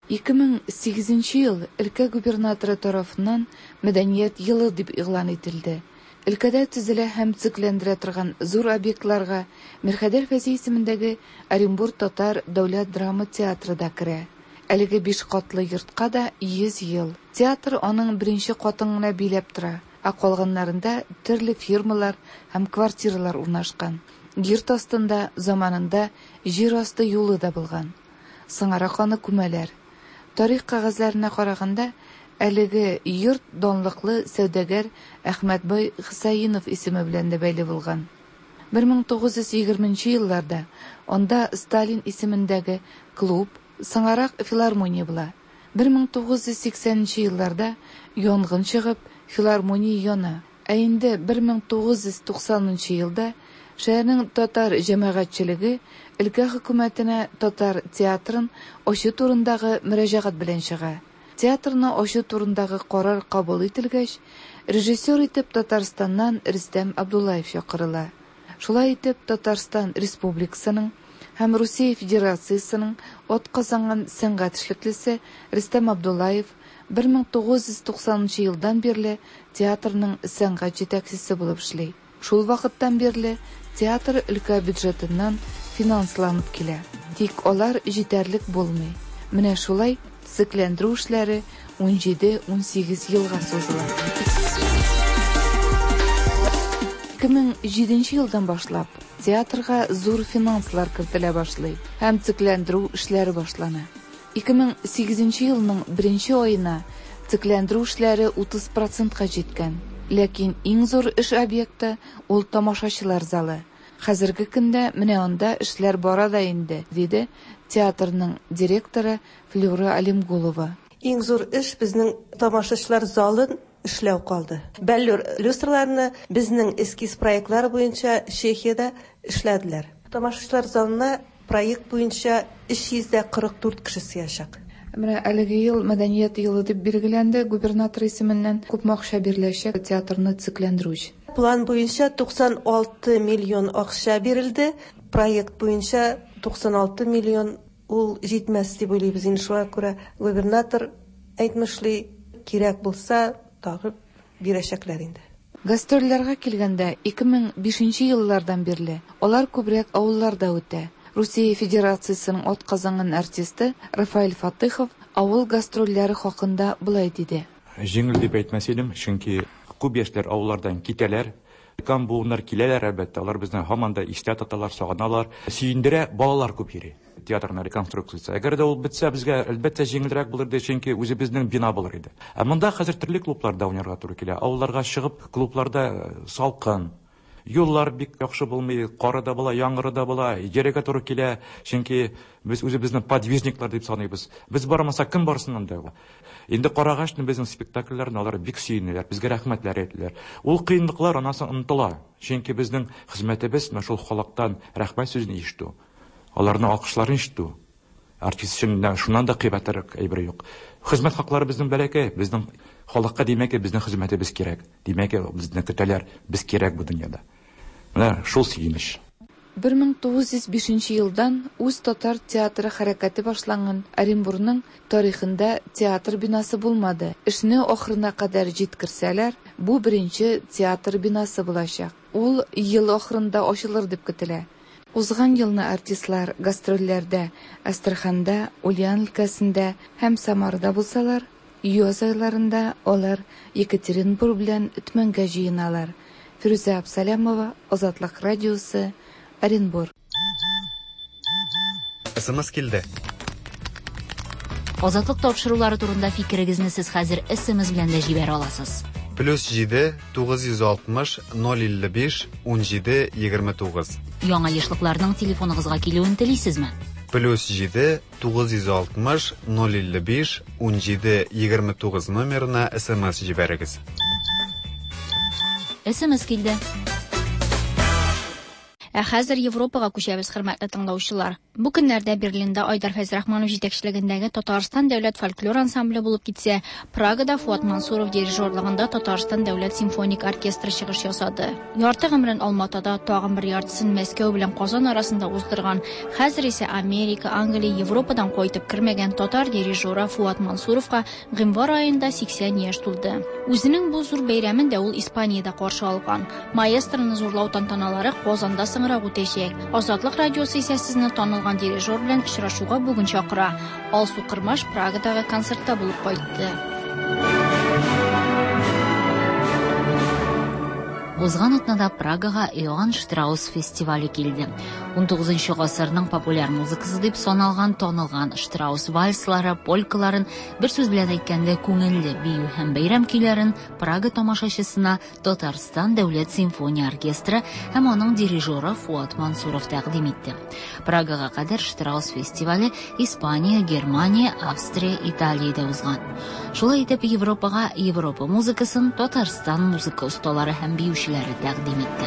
2008 ел өлкә губернаторы тарафыннан мәдәният елы дип игълан ителде. Өлкәдә төзелә һәм төзекләндерә торган зур объектларга Мирхәйдәр Фәти исемендәге Оренбур татар дәүләт драма театры да керә. Әлеге 5 катлы йортка да 100 ел. Театр аның беренче катын гына биләп тора, ә калганнарында төрле фирмалар һәм квартиралар урнашкан. Йорт астында заманында җир асты юлы да булган. Соңарак аны күмәләр. Тарих кагазларына караганда, әлеге йорт данлыклы сәүдәгәр Әхмәтбай Хусаинов исеме белән дә бәйле булган. 1920 елларда анда Сталин исемендәге клуб, соңарак филармония була. 1980 елларда янгын чыгып, филармония яна. Ә инде 1990 елда шәһәрнең татар җәмәгатьчелеге өлкә хөкүмәтенә татар театрын ачу турындагы мөрәҗәгать белән чыга. Театрны ачу турындагы карар кабул ителгәч, режиссер итеп Татарстаннан Рөстәм Абдуллаев чакырыла. Шулай итеп Татарстан Республикасының һәм Русия Федерациясының атказанган сәнгать эшлеклесе Рөстәм Абдуллаев 1990 елдан бирле театрның сәнгать җитәкчесе булып эшли. Шул вакыттан бирле театр өлкә бюджетыннан финансланып килә. Тик алар җитәрлек булмый. Менә шулай төзекләндерү эшләре 17-18 елга сузыла. 2007 елдан башлап театрга зур финанслар кертелә башлый һәм төзекләндерү эшләре башлана. 2008 елның 1 аена төзекләндерү эшләре 30%ка җиткән. Ләкин иң зур эш объекты ул тамашачылар залы. Хәзерге көндә менә анда эшләр бара да инде, диде театрның директоры Флюра Алимгулова. Иң зур эш безнең тамашачылар залын эшләү калды. Бәллүр люстрларны безнең эскиз проектлар буенча Чехиядә эшләделәр. Тамашачылар залына проект буенча 344 кеше сыячак. Менә әлеге ел мәдәният елы дип билгеләнде, губернатор исеменнән күп акча биреләчәк театрны төзекләндерү өчен. План буенча 96 миллион акча бирелде. Проект буенча 96 миллион ул җитмәс дип уйлыйбыз. Шуңа күрә губернатор әйтмешли, кирәк булса тагы бирәчәкләр инде. Гастрольләргә килгәндә 2005 еллардан бирле алар күбрәк авылларда үтә. Русия Федерациясының атказанган артисты Рафаэль Фатыхов авыл гастрольләре хакында булай диде. Җиңел дип әйтмәс идем, чөнки күп яшьләр авыллардан китәләр. Кан буыннар киләләр, әлбәттә, алар безне һаман да истә тоталар, сагыналар. Сөендерә, балалар күп йөри. Театрның реконструкциясе. Әгәр дә ул бетсә, безгә әлбәттә җиңелрәк булыр ди, чөнки үзебезнең бина булыр иде. Ә монда хәзер төрле клубларда уйнарга туры килә. Авылларга чыгып, клубларда салкын. Юллар бик яхшы булмый, кары да була, яңгыры да була, җәрәгә туры килә, чөнки без үзебезнең подвижниклар дип саныйбыз. Без бармаса кем барсыннан да. Инде карагачны безнең спектакльләрне алар бик сөенәләр, безгә рәхмәтләр әйттеләр. Ул кыенлыклар анасын онытыла, чөнки безнең хезмәтебез шул халыктан рәхмәт сүзен ишетү, аларның алкышларын ишетү. Артист өчен шуннан да кыйбатрак әйбер юк. Хезмәт хаклары безнең бәләкәй, безнең халыкка димәк, безнең хезмәтебез кирәк. Димәк, безне көтәләр, без кирәк бу дөньяда. Менә шул сөенеч. 1905 елдан үз татар театры хәрәкәте башланган Оренбургның тарихында театр бинасы булмады. Эшне ахырына кадәр җиткерсәләр, бу беренче театр бинасы булачак. Ул ел ахырында ачылыр дип көтелә. Узган елны артистлар гастрольләрдә Астраханда, Ульян өлкәсендә һәм Самарда булсалар, яз айларында алар Екатеринбург белән Өтмәнгә җыеналар. Фирүзә Абсалямова, Азатлык радиосы, Оренбург. СМС килде. Азатлык тапшырулары турында фикерегезне сез хәзер СМС белән дә җибәрә аласыз. +7 960 055 17 29. Яңа яшьлекләрнең телефоныгызга килүен телисезме? +7 960 055 17 29 номерына СМС җибәрегез. СМС килде. Хәзер Европага күчәбез, хөрмәтле тыңлаучылар. Бу көннәрдә Берлиндә Айдар Фәзрахманов җитәкчелегендәге Татарстан дәүләт фольклор ансамбле булып китсә, Прагада Фуат Мансуров дирижерлыгында Татарстан дәүләт симфоник оркестры чыгыш ясады. Ярты гомерен Алматада, тагын бер яртысын Мәскәү белән Казан арасында уздырган, хәзер исә Америка, Англия, Европадан кайтып кергән татар дирижеры Фуат Мансуровка гыйнвар аенда 80 яшь тулды. Үзенең бу зур бәйрәмен дә ул Испаниядә каршы алган. Маэстроны зурлау тантаналары Казанда соңрак үтәчәк. Азатлык радиосы исә сезне танылган дирижер белән очрашуга бүгін чакыра. Алсу Кырмаш Прагадагы концертта булып кайтты. Узган атнада Прагага Иоганн Штраус фестивале килде. 19 гасырның популяр музыкасы дип саналган танылган Штраус вальслары, полкаларын, бер сүз белән әйткәндә, күңелле бию һәм бәйрәм көйләрен Прага тамашачысына Татарстан дәүләт симфония оркестры һәм аның дирижеры Фуат Мансуров тәкъдим итте. Прагага кадәр Штраус фестивале Испания, Германия, Австрия, Италиядә узган. Шулай итеп Европага Европа музыкасын Татарстан музыка осталары һәм биючеләре тәкъдим итте.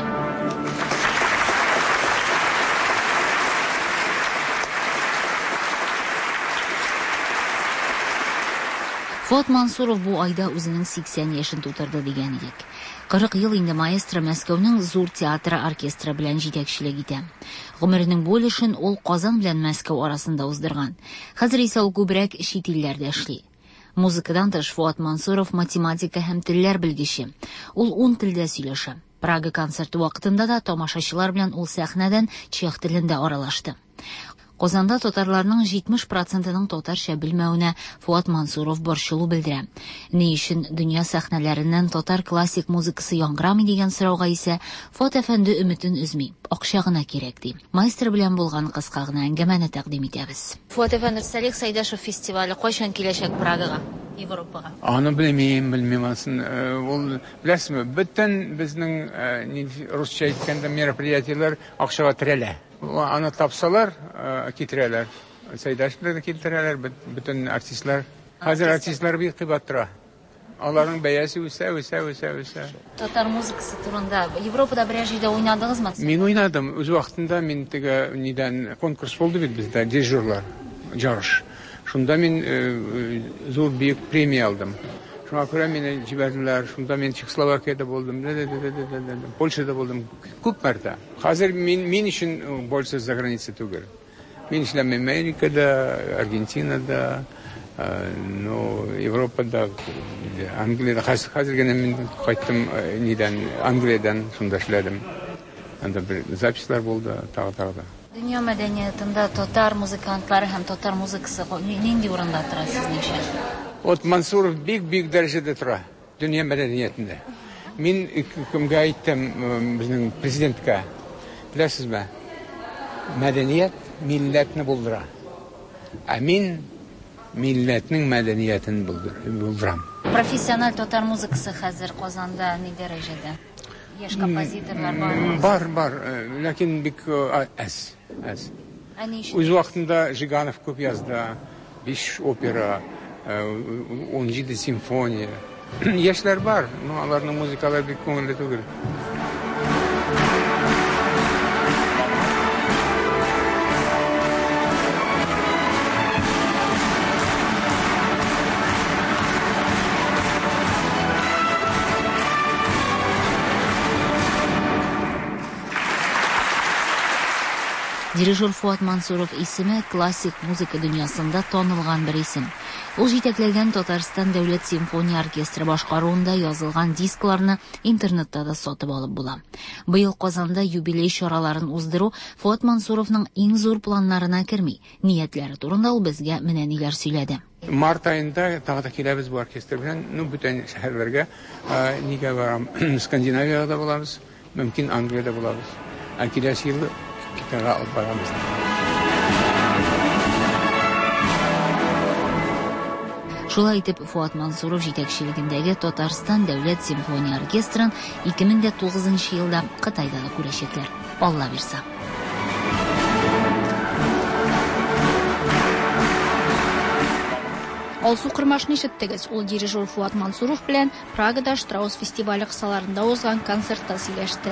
Фуат Мансуров бу айда үзенең 80 яшен тутырды дигән идек. 40 ел инде маэстро Мәскәүнең зур театры оркестры белән җитәкчелек итә. Гомеренең бу өлешен ул Казан белән Мәскәү арасында уздырган. Хәзер исә ул күбрәк чит илләрдә эшли. Музыкадан тыш Фуат Мансуров математика һәм телләр белгече. Ул 10 телдә сөйләшә. Прага концерты вакытында да тамашачылар белән ул сәхнәдән чех телендә аралашты. Казанда татарларның 70%-ның татарча белмәүенә Фуат Мансуров борчылу белдерә. Ни өчен дөнья сәхнәләреннән татар классик музыкасы яңгырамый дигән сорауга исә Фуат әфәнде өметен өзми. Акча гына кирәк ди. Майстер белән булган кыска гына әңгәмәне тәкъдим итәбез. Фуат әфәнде, Салих Сайдашев фестивале кайчан киләчәк Прагага, Европага? Аны белмим асын. Ул беләсезме, бөтен безнең русча әйткәндә мероприятиеләр акчага терәлә. Аны тапсалар, китерәләр. Сайдашларны китерәләр, бөтен артистлар. Хәзер артистлар бик кыйбат тора. Аларның бәясе үсә. Татар музыкасы турында Европада берәр җирдә уйнадыгызмы? Мин уйнадым. Үз вакытында мин теге нидән конкурс булды бит бездә, дирижерлар, жарыш. Шунда мин зур бик премия алдым. Шуңа күрә мине җибәрделәр. Шунда мин Чехословакиядә булдым, Польшада булдым, күп мәртә. Хәзер мин өчен больше за граница түгел. Мин эшләм Америкада, Аргентинада, Европада, Англиядә. Хәзер генә мин кайттым Англиядән, шунда эшләдем. Анда бер записьләр булды, тагы. Дөнья мәдәниятендә татар музыкантлары һәм татар музыкасы нинди урында тора сезнеңчә? Вот Мансуров бик дәрәҗәдә тора дөнья мәдәниятендә. Мин кемгә әйттем, безнең президентка, беләсезме? Мәдәният милләтне булдыра. Ә мин милләтнең мәдәниятен булдырам. Профессиональ татар музыкасы хәзер Казанда ни дәрәҗәдә? Яшь композиторлар бар, ләкин бик әз. Үз вакытында Жиганов күп язды, 5 опера, 17 симфония. Яшьләр бар, но аларның музыкалары бик күңелле түгел. Дирижер Фуат Мансуров исеме классик музыка дөньясында танылган бер исем. Ул җитәкләгән Татарстан дәүләт симфония оркестры башкаруында язылган дискларны интернетта да сатып алып була. Быел Казанда юбилей чараларын уздыру Фуат Мансуровның иң зур планнарына керми. Ниятләре турында ул безгә менә ниләр сөйләде. Март ayında tağda киләбез бу оркестр белән, бүтән шәһәрләргә, нигә барам, Скандинавиядә булабыз, мөмкин Англиядә булабыз. Киләсе ел китәргә алып барабыз. Шулай итеп, Фуат Мансуров җитәкчелегендәге Татарстан дәүләт симфония оркестрын 2009 елда Кытайда да күрәчәкләр. Алла бирсә. Алсу Кырмашны ишеттегез. Ул дирижер Фуат Мансуров белән Прагада Штраус фестивале кысаларында узган концертта сөйләште.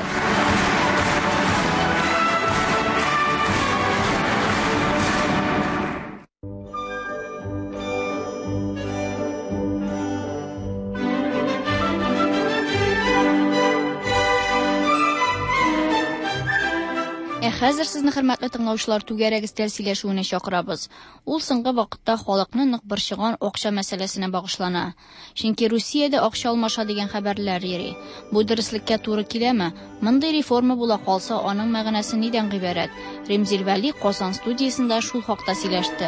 Хәзер сезне хөрмәтле тыңлаучылар түгәрәк өстәл сөйләшүенә чакырабыз. Ул соңгы вакытта халыкны нык борчыган акча мәсьәләсенә багышлана. Чөнки Русиядә акча алмаша дигән хәбәрләр йөри. Бу дөреслеккә туры киләме? Мондый реформа була калса, аның мәгънәсе нидән гыйбарәт? Ремзил Вәли Казан студиясендә шул хакта сөйләште.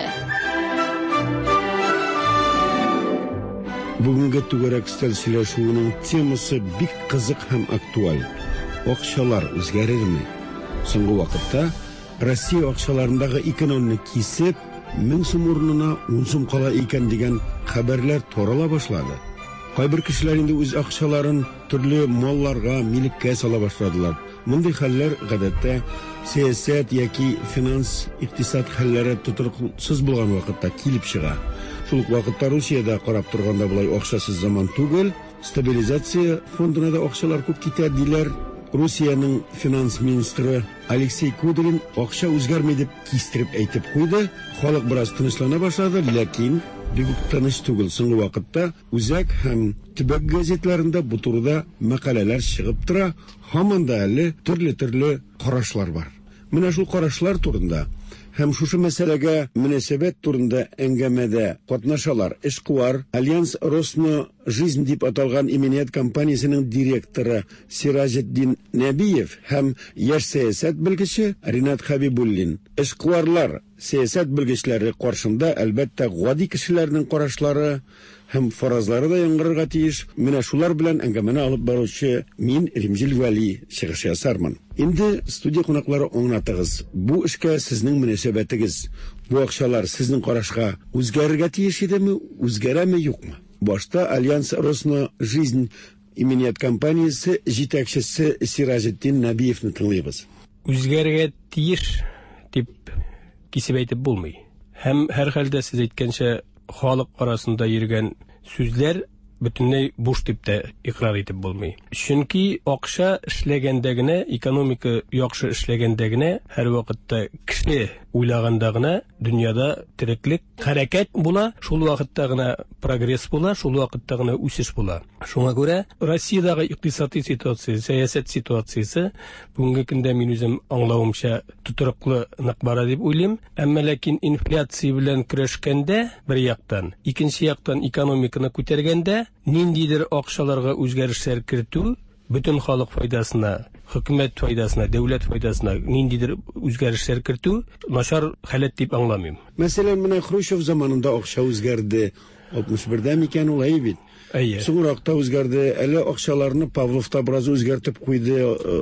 Бүгенге түгәрәк өстәл сөйләшүенең темасы бик кызык һәм актуаль. Акчалар үзгәрерме? Соңгы вакытта Россия акчаларындагы экономны кисеп, 1000 сум урынына 10 сум кала икән дигән хәбәрләр тарала башлады. Кайбер кешеләр инде үз акчаларын төрле малларга, милеккә сала башладылар. Мондый хәлләр гадәттә сәясәт яки финанс, икътисад хәлләре тутырыксыз булган вакытта килеп чыга. Шул ук вакытта Русиядә карап торганда булай акчасыз заман түгел, стабилизация фондына да акчалар күп китә диләр. Русияның финанс министры Алексей Кудрин акча үзгәрми дип кистереп әйтеп куйды. Халык бераз тынычлана башлады, ләкин бик тыныч түгел. Соңгы вакытта Үзәк һәм төбәк газетларында бу турыда мәкаләләр чыгып тора. Һаман да әле төрле карашлар бар. Менә шул карашлар турында һәм шушы мәсьәләгә мөнәсәбәт турында әңгәмәдә катнашалар. Эшкуар Альянс Росно Жизнь дип аталган иминет компаниясының директоры Сиражетдин Нәбиев һәм яшь сәясәт белгече Ринат Хабибуллин. Эшкуарлар сәясәт белгечләре каршында әлбәттә гади кешеләрнең карашлары һәм фаразлары да яңгырырга тиеш. Менә шулар белән әңгәмәне алып баручы мин Ремзил Вәли чыгыш ясармын. Инде студия кунаклары аңлатыгыз. Бу эшкә сезнең мөнәсәбәтегез, бу акчалар сезнең карашка үзгәрергә тиеш идеме, үзгәрәме, юкмы? Башта Альянс Росно Жизнь иминет компаниясе җитәкчесе Сиражетдин Нәбиевне тыңлыйбыз. Үзгәрергә тиеш дип кисеп әйтеп булмый. Һәм һәр хәлдә сез әйткәнчә халык арасында йөргән сүзләр бөтенләй буш дип тә иqrar итеп булмый. Чөнки акча эшләгәндә генә, экономика яхшы эшләгәндә генә, һәр вакытта кеше уйлаганда гына дөньяда тереклек, хәрәкәт була, шул вакытта гына прогресс була, шул вакытта гына үсеш була. Шуңа күрә Россиядагы икътисади ситуация, сәясәт ситуациясе бүгенге көндә мин үзем аңлавымча тутырыклы нык бара дип уйлыйм. Әмма ләкин инфляция белән көрәшкәндә бер яктан, икенче яктан экономиканы күтәргәндә ниндидер акчаларга үзгәрешләр кертү бөтен халык файдасына, хөкүмәт файдасына, дәүләт файдасына ниндидер үзгәрешләр кертү начар халәт дип аңламыйм. Мәсәлән, менә Хрущев заманында акча үзгәрде. 61дә микән ул әйбит. Соңракта үзгәрде. Әле акчаларны Павловта бераз үзгәртеп куйды.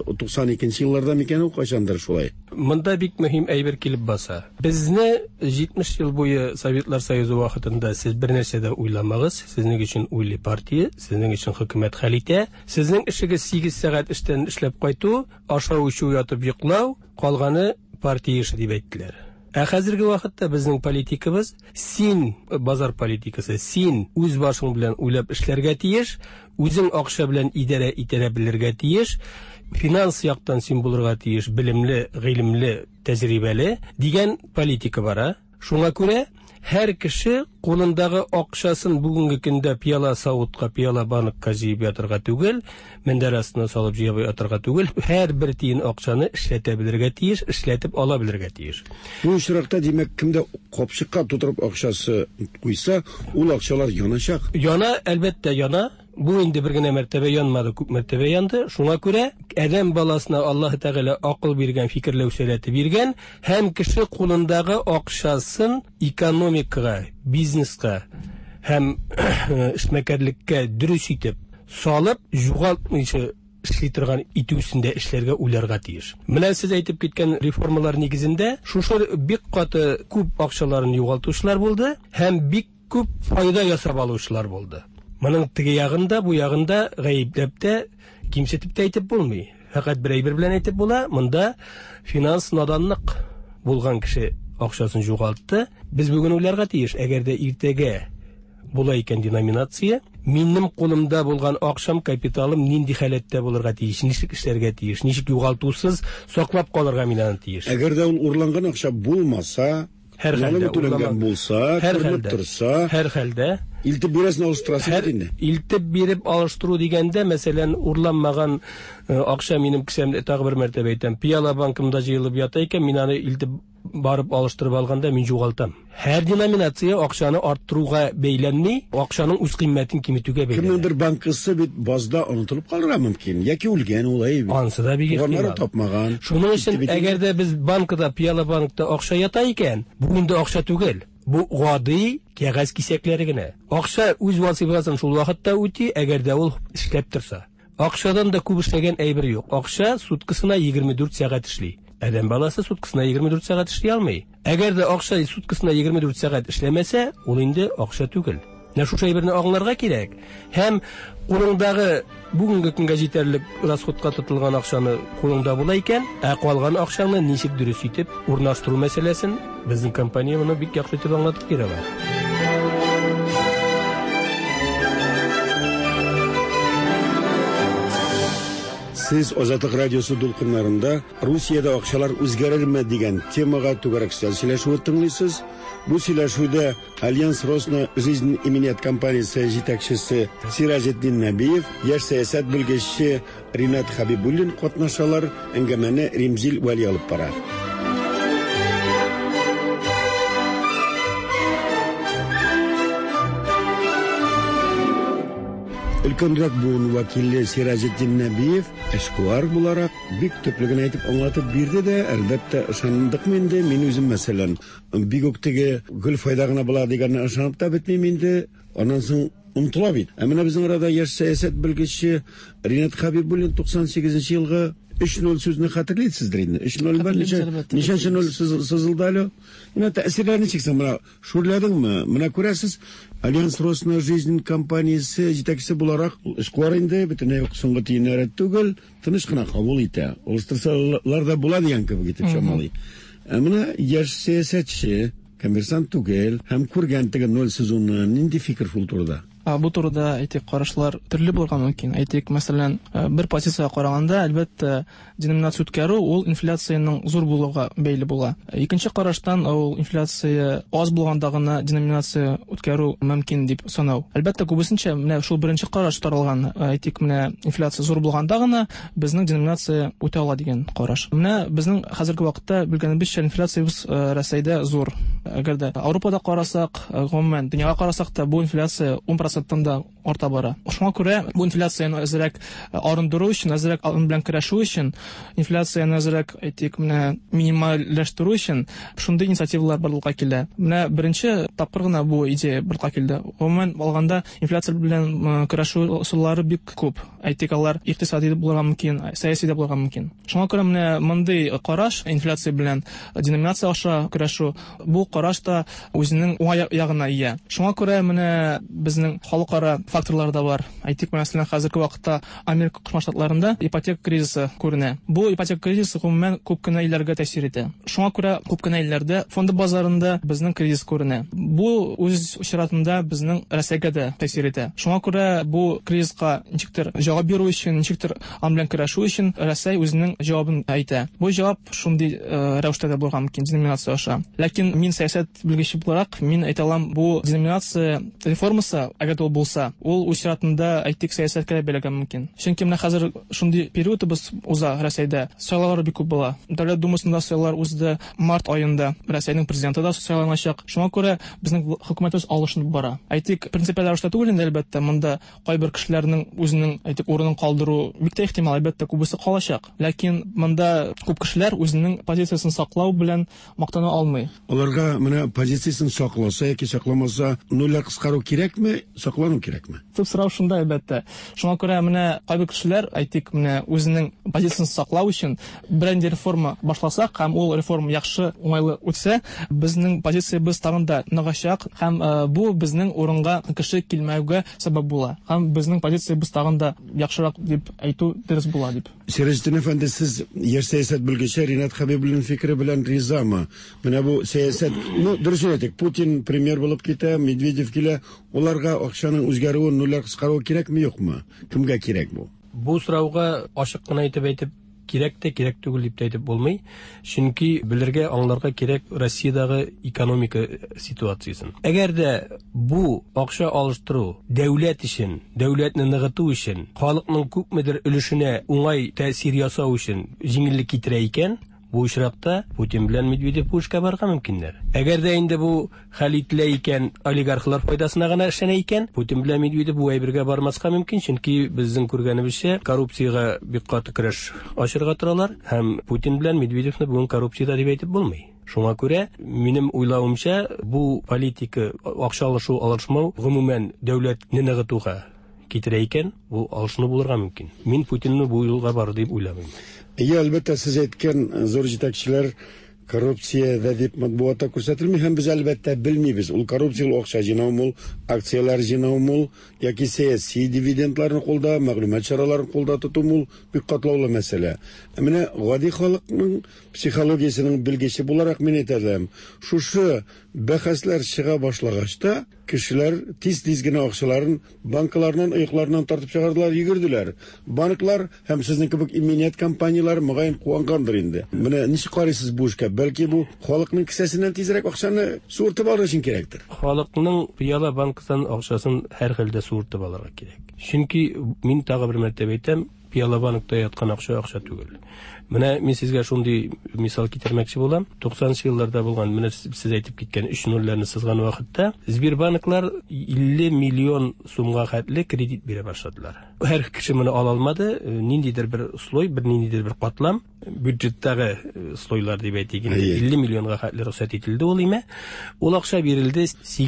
92 елларда микән ул качандыр шулай. Монда бик мөһим әйбер килеп баса. Безне 70 ел буе Советлар Союзы вакытында сез бер нәрсә дә уйламагыз. Сезнең өчен уйлый партия, сезнең өчен хөкүмәт хәл итә. Сезнең эшегез 8 сәгать эштән эшләп кайту, ашау ичү, ятып йоклау, калганы партия эше дип әйттеләр. Ә хәзерге вакытта безнең политикабыз син базар политикасы, син үз башың белән уйлап эшләргә тиеш, үзең акча белән идарә белергә тиеш, финанс яктан син булырга тиеш, белемле, гыйлемле, тәҗрибәле дигән политика бара. Шуңа күрә һәр кеше кулындагы акчасын бүгенге көндә пияла савытка, пияла банкка җыеп ятырга түгел, мендәр астына салып җыеп ятырга түгел, һәр бер тиен акчаны эшләтә белергә тиеш, эшләтеп ала белергә тиеш. Бу очракта димәк, кемдә капчыкка тутырып акчасы куйса, ул акчалар яначак. Яна, әлбәттә яна. Бу инде бер генә мәртәбә янмады, күп мәртәбә янды. Шуңа күрә адәм баласына Аллаһ Тәгалә акыл биргән, фикерләү сәләте биргән, һәм кеше кулындагы акчасын экономикага, бизнеска һәм эшмәкәрлеккә дөрес итеп салып, югалтмыйча эшли торган итүсендә эшләргә уйларга тиеш. Менә сез әйтеп киткән реформалар нигезендә шушы бик каты күп акчаларын югалтучылар булды һәм бик күп файда ясап алучылар булды. Моның теге ягында, бу ягында гаепләп тә, кимсетеп тә әйтеп булмый. Фақат бер әйбер белән әйтеп була, монда финанс наданлык булган кеше акчасын югалтты. Без бүген уйларга тиеш, әгәр дә иртәгә була икән деноминация, минем кулымда булган акчам, капиталым нинди халәттә булырга тиеш, ничек эшләргә тиеш, ничек югалтусыз саклап калырга мин аны тиеш. Әгәр дә ул урланган акча булмаса, һәр хәлдә урланган булса, тормып турса, һәр хәлдә илтеп бирәсен алыштырасы инде. Илтеп биреп алыштыру дигәндә, мәсәлән, урланмаган акча минем кесәмдә, тагы бер мәртәбә әйтәм, пияла банкымда җыелып ята икән, мин аны илтеп барып алыштырып алганда мин югалтам. Һәр деноминация акчаны арттыруга бәйләнми, акчаның үз кыйммәтен киметүгә бәйләнә. Кемнеңдер банкысы бит базда онытылып калырга мөмкин, яки үлгән улай. Ансы да бик ихтимал. Тапмаган. Шуның өчен, әгәр дә без банкда, пияла банкта акча ята икән, бу инде акча түгел. Бу гади кәгазь кисәкләре генә. Акча үз вазифасын шул вакытта үти, әгәр дә ул эшләп торса. Акчадан да күп эшләгән әйбер юк. Акча суткасына 24 сәгать эшли. Адәм баласы суткасына 24 сәгать эшли алмый. Әгәр дә акча суткасына 24 сәгать эшләмәсә, ул инде акча түгел. Менә шушы әйберне аңларга кирәк. Һәм кулыңдагы бүгенге көнгә җитәрлек расходка тотылган акчаны кулыңда була икән, калган акчаны ничек дөрес итеп урнаштыру мәсьәләсен безнең компания моны бик яхшы итеп аңлатып бирә. Сез Азатлык радиосы дулкыннарында Русиядә акчалар үзгәрерме дигән темага түгәрәк сөйләшү тыңлыйсыз. Бу сөйләшүдә Альянс Росна Жизнь именият компаниясе җитәкчесе Сиражетдин Нәбиев, яшь сәясәт белгече Ринат Хабибуллин катнашалар, әңгәмәне Римзил Вали алып бара. Өлкәнрәк буын вәкиле Сиражетдин Нәбиев эшкуар буларак бик төплеген әйтеп аңлатып бирде дә, әлбәттә ышандыкмы инде, мин үзем мәсәлән бик үк теге гөл файда гына була дигәнне ышанып та бетмим инде, аннан соң онытыла бит. Ә менә безнең арада яшь сәясәт белгече Ринат Хабибуллин 98 елга 3-0 сүзне хәтерләйсездер инде. 3-0 бар, ничәнче 0 сызылды әле. Менә тәэсирләрне чиксәң, менә шүрләдеңме? Менә күрәсез, Альянс Росна Жизнь компаниясе җитәкчесе буларак эшкуар инде, бөтенләй соңгы тиеннәре түгел, тыныч кына кабул итә. Олыштырсалар да була дигән кебек итеп чамалый. Ә менә яшь сәясәтче, коммерсант түгел, һәм күргән теге 0 сезонны нинди фикер шул турыда? Бу турыда әйтик карашлар төрле булырга мөмкин. Әйтик, мәсәлән, бер позицияга караганда, әлбәттә, деноминация үткәрү ул инфляцияның зур булуга бәйле була. Икенче караштан ул инфляция аз булганда гына деноминация үткәрү мөмкин дип санау. Әлбәттә, күбесенчә менә шул беренче караш таралган. Әйтик, менә инфляция зур булганда гына безнең деноминация үтә ала дигән караш. Менә безнең хәзерге вакытта белгәнебезчә инфляциябыз Россиядә зур. Әгәр дә Европада карасак, гомумән дөньяга карасак та бу инфляция 10% да арта бара. Шуңа күрә бу инфляцияны әзрәк арындыру өчен, әзрәк аны белән көрәшү өчен, инфляцияны әзрәк әйтик, менә минимальләштерү өчен шундый инициативалар барлыкка килә. Менә беренче тапкыр гына бу идея барлыкка килде. Гомумән алганда инфляция белән көрәшү усуллары бик күп. Әйтик, алар икътисади булырга мөмкин, сәяси дә булырга мөмкин. Шуңа күрә менә мондый караш, инфляция белән деноминация аша көрәшү, бу караш та үзенең уңай ягына ия. Шуңа күрә менә безнең халыкара факторлар да бар. Әйтик, мәсәлән, хәзерге вакытта Америка Кушма Штатларында ипотека кризисы күренә. Бу ипотека кризисы гомумән күп кенә илләргә тәэсир итә. Шуңа күрә күп кенә илләрдә фонды базарында безнең кризис күренә. Бу үз чиратында безнең Россиягә дә тәэсир итә. Шуңа күрә бу кризиска ничектер җавап бирү өчен, ничектер ан белән көрәшү өчен Россия үзенең җавабын әйтә. Бу җавап шундый рәвештә дә булган мөмкин деноминация аша. Ләкин мин сәясәт белгече буларак мин әйтә алам, бу деноминация реформасы, әгәр ул булса, ул үз чиратында әйтик сәясәткә бәйләгән мөмкин. Чөнки менә хәзер шундый периодыбыз уза Россиядә. Сайлаулар бик күп була. Дәүләт думасында сайлаулар узды, март аенда Россиянең президенты да сайланачак. Шуңа күрә безнең хөкүмәтебез алышынып бара. Әйтик, принципиаль рәвештә түгел инде, әлбәттә, монда кайбер кешеләрнең үзенең әйтик урынын калдыру бик тә ихтимал, әлбәттә, күбесе калачак. Ләкин монда күп кешеләр үзенең позициясын саклау белән мактана алмый. Аларга менә позициясын сакласа яки сакламаса, нуллар кыскару кирәкме, саклану кирәкме? Төп сорау шунда, әлбәттә. Шуңа күрә менә кайбер кешеләр әйтик, менә үзенең позициясын саклау өчен беренче реформа башласак, һәм ул реформа яхшы, уңайлы үтсә, безнең позициябыз тагын да ныгачак, һәм бу безнең урынга кеше килмәүгә сәбәп була. Һәм безнең позициябыз тагын да яхшырак дип әйтү дөрес була дип. Сираҗетдин әфәнде, сез яшь сәясәт белгече Ринат Хәбибуллин фикере белән ризамы? Менә бу сәясәт, дөрес әйтик, Путин премьер булып китә, Медведев килә, уларга акчаның үзгәрүе, нуллар кыскаруы кирәкме, юкмы? Кемгә кирәк бу? Бу сорауга ачык кына әйтеп кирәк түгел дип әйтеп булмый. Чөнки белергә, аңларга кирәк Россиядагы экономика ситуациясын. Әгәр дә бу акча алыштыру дәүләт өчен, дәүләтне ныгыту өчен, халыкның күпмедер өлешенә уңай тәэсир ясау өчен җиңеллек китерә икән, бу очракта Путин белән Медведев бу эшкә барырга мөмкиннәр. Әгәр дә инде бу хәл ителә икән, олигархлар файдасына гына эшләнә икән, Путин белән Медведев бу әйбергә бармаска мөмкин, чөнки безнең күргәнебезчә коррупциягә бик каты көрәш ачырга торалар, һәм Путин белән Медведевны бүген коррупциядә дип әйтеп булмый. Шуңа күрә, минем уйлавымча, бу политика акча алышмау гомумән дәүләтне ныгытуга китерә икән, бу алышны булырга мөмкин. Мин Путинны бу юлга бар дип уйламыйм. Әлбәттә, сез әйткән зур җитәкчеләр коррупциядә дип матбуатта күрсәтелми, һәм без әлбәттә белмибез. Ул коррупциялы акча җыйнау, ул акциялар җыйнау, яки сәяси дивидендларны кулда, мәгълүмат чараларын кулда тоту, ул бик катлаулы мәсьәлә. Менә гади халыкның психологиясенең белгече буларак мин әйтәм, шушы бәхәсләр чыга башлагачта кешеләр тиз генә акчаларын банклардан, ыекларыннан тартып чыгардылар, йөгерделәр. Банклар һәм сезнең кебек иминiyet компаниялар мөгаен куангандыр инде. Менә ничек карыйсыз бу эшкә? Бәлки бу халыкның кесәсеннән тизрәк акчаны суыртып алыр өчен кирәктер. Халыкның Пыяла банкыдан акчасын һәр хәлдә суыртып алырга кирәк. Чөнки мин тагы бер мәртәбә әйтәм, Пыяла банкта яткан акча түгел. Менә мин сезгә шундый мисал китермәкче булам. 90 елларда булган, менә сез әйтеп киткән 3 нулларны сызган вакытта Сбербанклар 50 миллион сумга хәтле кредит бирә башладылар. Һәр кеше моны ала алмады, ниндидер бер слой, ниндидер бер катлам бюджеттагы слойлар дип әйтик, 50 миллионга хәтле рөхсәт ителде ул име. Ул акча бирелде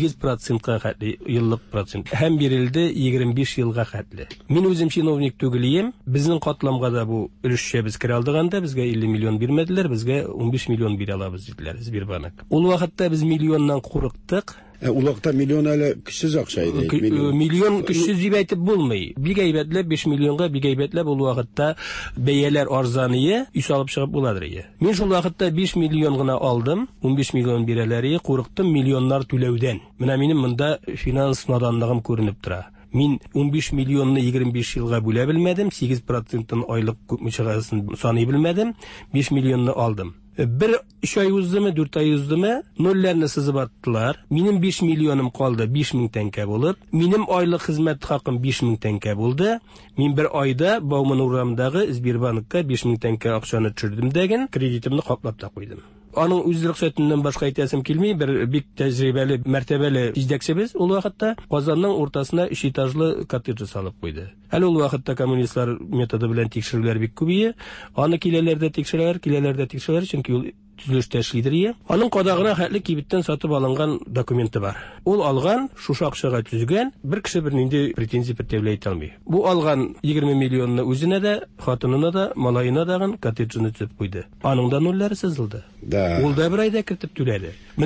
8%ка хәтле, еллык процент. Һәм бирелде 25 елга хәтле. Мин үзем чиновник түгел, безнең катламга да бу өлешчә без кирә алдыганда безгә 50 миллион бирмәделәр, безгә 15 миллион бирә алабыз диделәр Сбербанк. Ул вакытта без миллионнан курыктык. Ул вакытта миллион әле көчсез акча иде. Миллион көчсез дип әйтеп булмый. Бик әйбәтләп 5 миллионга бик әйбәтләп ул вакытта бәяләр арзаны, үс алып чыгып буладыр. Мин шул вакытта 5 миллион гына алдым, 15 миллион бирәләр, курыктым миллионнар түләүдән. Менә минем монда финанс наданлыгым күренеп тора. Мин 15 миллионны 25 елга бүлә белмәдем, 8%-ын айлык күпме чыгасын саный белмәдем, 5 миллионны алдым. Bir 3 ay uzdımı, 4 ay uzdımı, nollarını sızıp attılar. Benim 5 milyonum kaldı, 5.000 tenge bulup. Benim aylık hizmet hakkım 5.000 tenge buldu. Men bir ayda Bauman uğramdagi Sberbankka 5.000 tenge akşanı çürdüm degen, kreditimni kaplap da koydum. Onun öz rüxsətindən başqa aytasım kelmey, bir bik təcrübəli, mərtəbəli izləksəbiz, o vaqtda Qazanның ortasına 3 etajlı kottedж salıb qoydu. Hələ o vaqtda kommunistlər metodu bilan tekşirülər bik köbeydi. Аны killərdə tekşirlər, çünki tüzülüş təşkildir. Onun qodağına xətli kibitdən satıb alınğan dokumenti var. Ol alğan, şuş akşağa tüzgən, bir kişi bir nindi pretenziya pretevləyə etəlmey. Bu alğan 20 milyonunu özünə də, xatınına da, malayına dağın kottedjini tüzüb qoydu. Anında nolları sızıldı. Ol da bir ayda kirtib tülədi. Mənə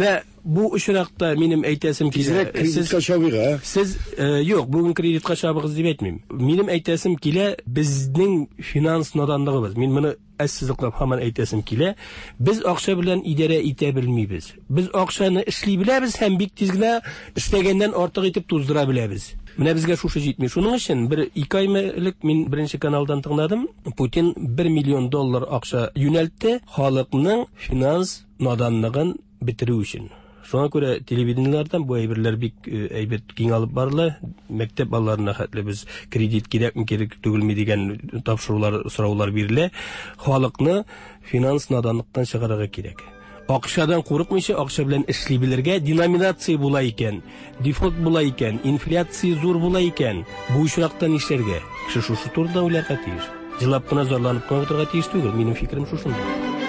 бу очракта минем әйтәсем килә. Кредитка шабыга. Сез юк, бүген кредитка шабыгыз дип әйтмим. Минем әйтәсем килә, безнең финанс наданлыгыбыз. Мин моны әссизлыклап һаман әйтәсем килә. Без акча белән идарә итә белмибез. Без акчаны эшли беләбез һәм бик тиз генә эшләгәннән артык итеп туздыра беләбез. Менә безгә шушы җитми. Шуның өчен бер 2 ай элек мин беренче каналдан тыңладым. Путин $1 миллион акча юнәлтте халыкның финанс наданлыгын бетерү өчен. Шуңа күрә телевидениеләрдән бу әйберләр бик әйбәт киң алып барыла. Мәктәп балаларына хәтле без кредит кирәкме, кирәк түгелме дигән тапшырулар, сораулар бирелә. Халыкны финанс наданлыктан чыгарырга кирәк. Акчадан курыкмыйча, акча белән эшли белергә, деноминация була икән, дефолт була икән, инфляция зур була икән. Бу очракта нишләргә? Кеше шушы турыда уйларга тиеш. Җылап кына зарланып кына утырырга тиеш түгел. Минем фикерем шушында.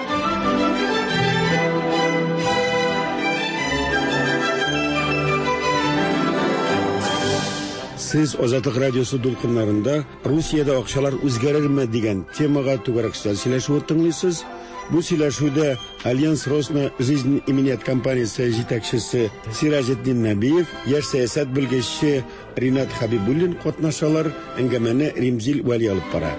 Сез Азатлык радиосы дулкыннарында Русиядә акчалар үзгәрерме дигән темага түгәрәк сөйләшү тыңлыйсыз. Бу сөйләшүдә Альянс Росна Жизнь иминет компаниясе җитәкчесе Сиражетдин Набиев, яшь сәясәт белгече Ринат Хабибуллин катнашалар, әңгәмәне Римзил Вали алып бара.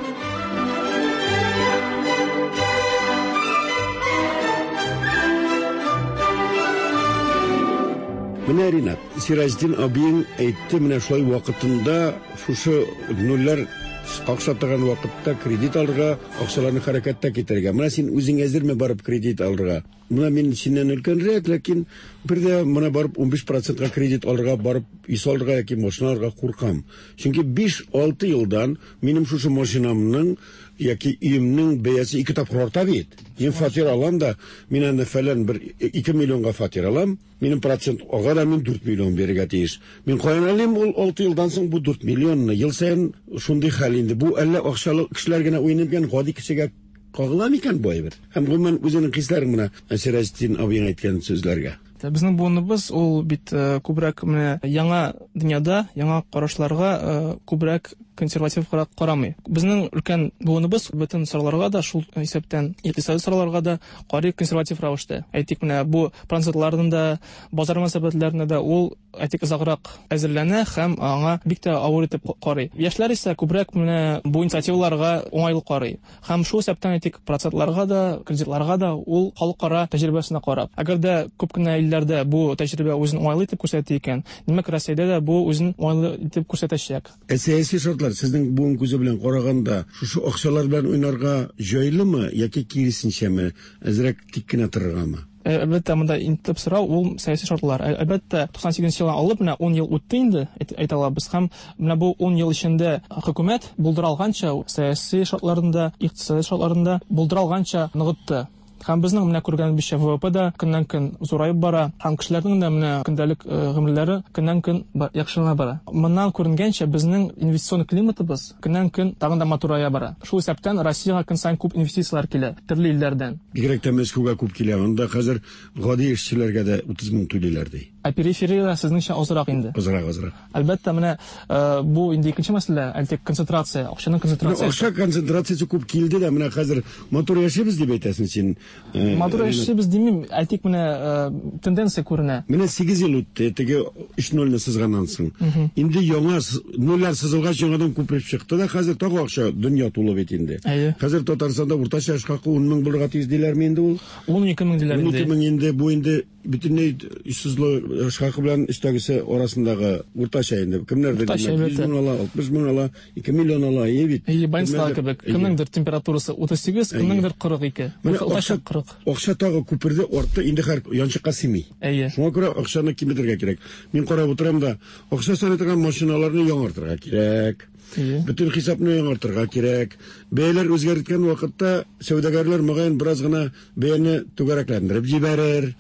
Менә Ринат, Сиражетдин абыең әйтте, менә шулай вакытында шушы нуллар акча таган вакытта кредит алырга, акчаларны хәрәкәттә китәргә. Менә син үзең әзерме барып кредит алырга? Менә мин синнән өлкәнрәк, ләкин бердә менә барып 15%ка кредит алырга, барып ис алырга яки машина алырга куркам. Чөнки 5-6 елдан минем шушы машинамның яки өемнең бәясе 2 тапкыр арта бит. Мин фатир алам да, мин әнә фәлән 2 миллионга фатир алам. Минем процент ага да мин 4 миллион бирергә тиеш. Мин каян алам ул 6 елдан соң бу 4 миллионны? Ел саен шундый хәл инде. Бу әллә акчалы кешеләр генә уйнаган гади кешегә кагыла микән бу әйбер? Һәм гомумән үзенең хисләрен менә Сиражетдин абыең әйткән сүзләргә. Безнең буыныбыз ул бит күбрәк менә яңа дөньяда, яңа карашларга күбрәк консервативрак карамый. Безнең өлкән буыныбыз бөтен сорауларга да шул исәптән икътисади сорауларга да карый консерватив рәвештә. Әйтик, менә бу процентларның да, базар мөнәсәбәтләренә дә ул әйтик озаграк әзерләнә һәм аңа бик тә авыр итеп карый. Яшьләр исә күбрәк менә бу инициативаларга уңайлы карый. Һәм шул исәптән әйтик, процентларга да, кредитларга да ул халыкара тәҗрибәсенә карап. Әгәр дә күп кенә илләрдә бу тәҗрибә үзен уңайлы итеп күрсәтә икән, димәк Россиядә дә бу үзен уңайлы итеп күрсәтәчәк. Сәяси шартлар сезнең буын күзе белән караганда, шушы акчалар белән уйнарга җайлымы яки киресенчәме, әзрәк тик кенә торыргамы? Әлбәттә, монда интеп сорау ул сәяси шартлар. Әлбәттә, 98 елдан алып менә 10 ел үтте инде, әйтә алабыз. Һәм менә бу 10 ел эчендә хөкүмәт булдыралганча сәяси шартларында, икътисади шартларында булдыралганча ныгытты. Һәм безнең менә күргәнебезчә ВВП да көннән-көн зурайып бара, һәм кешеләрнең дә менә көндәлек гомерләре көннән-көн яхшылана бара. Моннан күренгәнчә безнең инвестицион климатыбыз көннән-көн тагын да матурая бара. Шул исәптән Россиягә көн саен күп инвестициялар килә, төрле илләрдән. Бигрәк тә Мәскәүгә күп килә. Анда хәзер гади эшчеләргә дә 30 мең түлиләр ди. Периферия сезнеңчә азрак инде. Азрак. Әлбәттә, менә бу инде икенче мәсьәлә, әлбәттә концентрация, акчаның концентрациясе. Акча концентрациясе күп килде дә, менә хәзер матур яшибез дип әйтәсең син. Матур яшибез димим, әйтик, менә тенденция күренә. Менә 8 ел үтте, теге 3-0-ны сызганнан соң. Инде яңа нуллар сызылгач яңадан күпрәк чыкты да, хәзер тагы акча дөнья тулы бит инде. Хәзер Татарстанда уртача эш хакы 10 мең булырга тиеш диләрме инде ул? 12 мең диләр инде. 12 мең инде, бу инде бөтенләй işsizlik şarkı белән üstәгесе арасындагы уртача инде. Кемнәрдер 100 мең ала, 60 мең ала, 2 миллион ала, бит. Банстагы кебек. Кемнеңдер температурасы 38, кемнеңдер 42. Уртача 40. Акча тагы күпердә артты, инде һәр янчыкка сими. Шуңа күрә акчаны киметергә кирәк. Мин карап утырам да, акча санатырган машиналарны яңартырга кирәк. Bütün хисапны яңартырга кирәк. Бәяләр үзгәрткән вакытта сәүдәгәрләр мөгаен бераз гына бәяне түгәрәкләндереп җибәрер.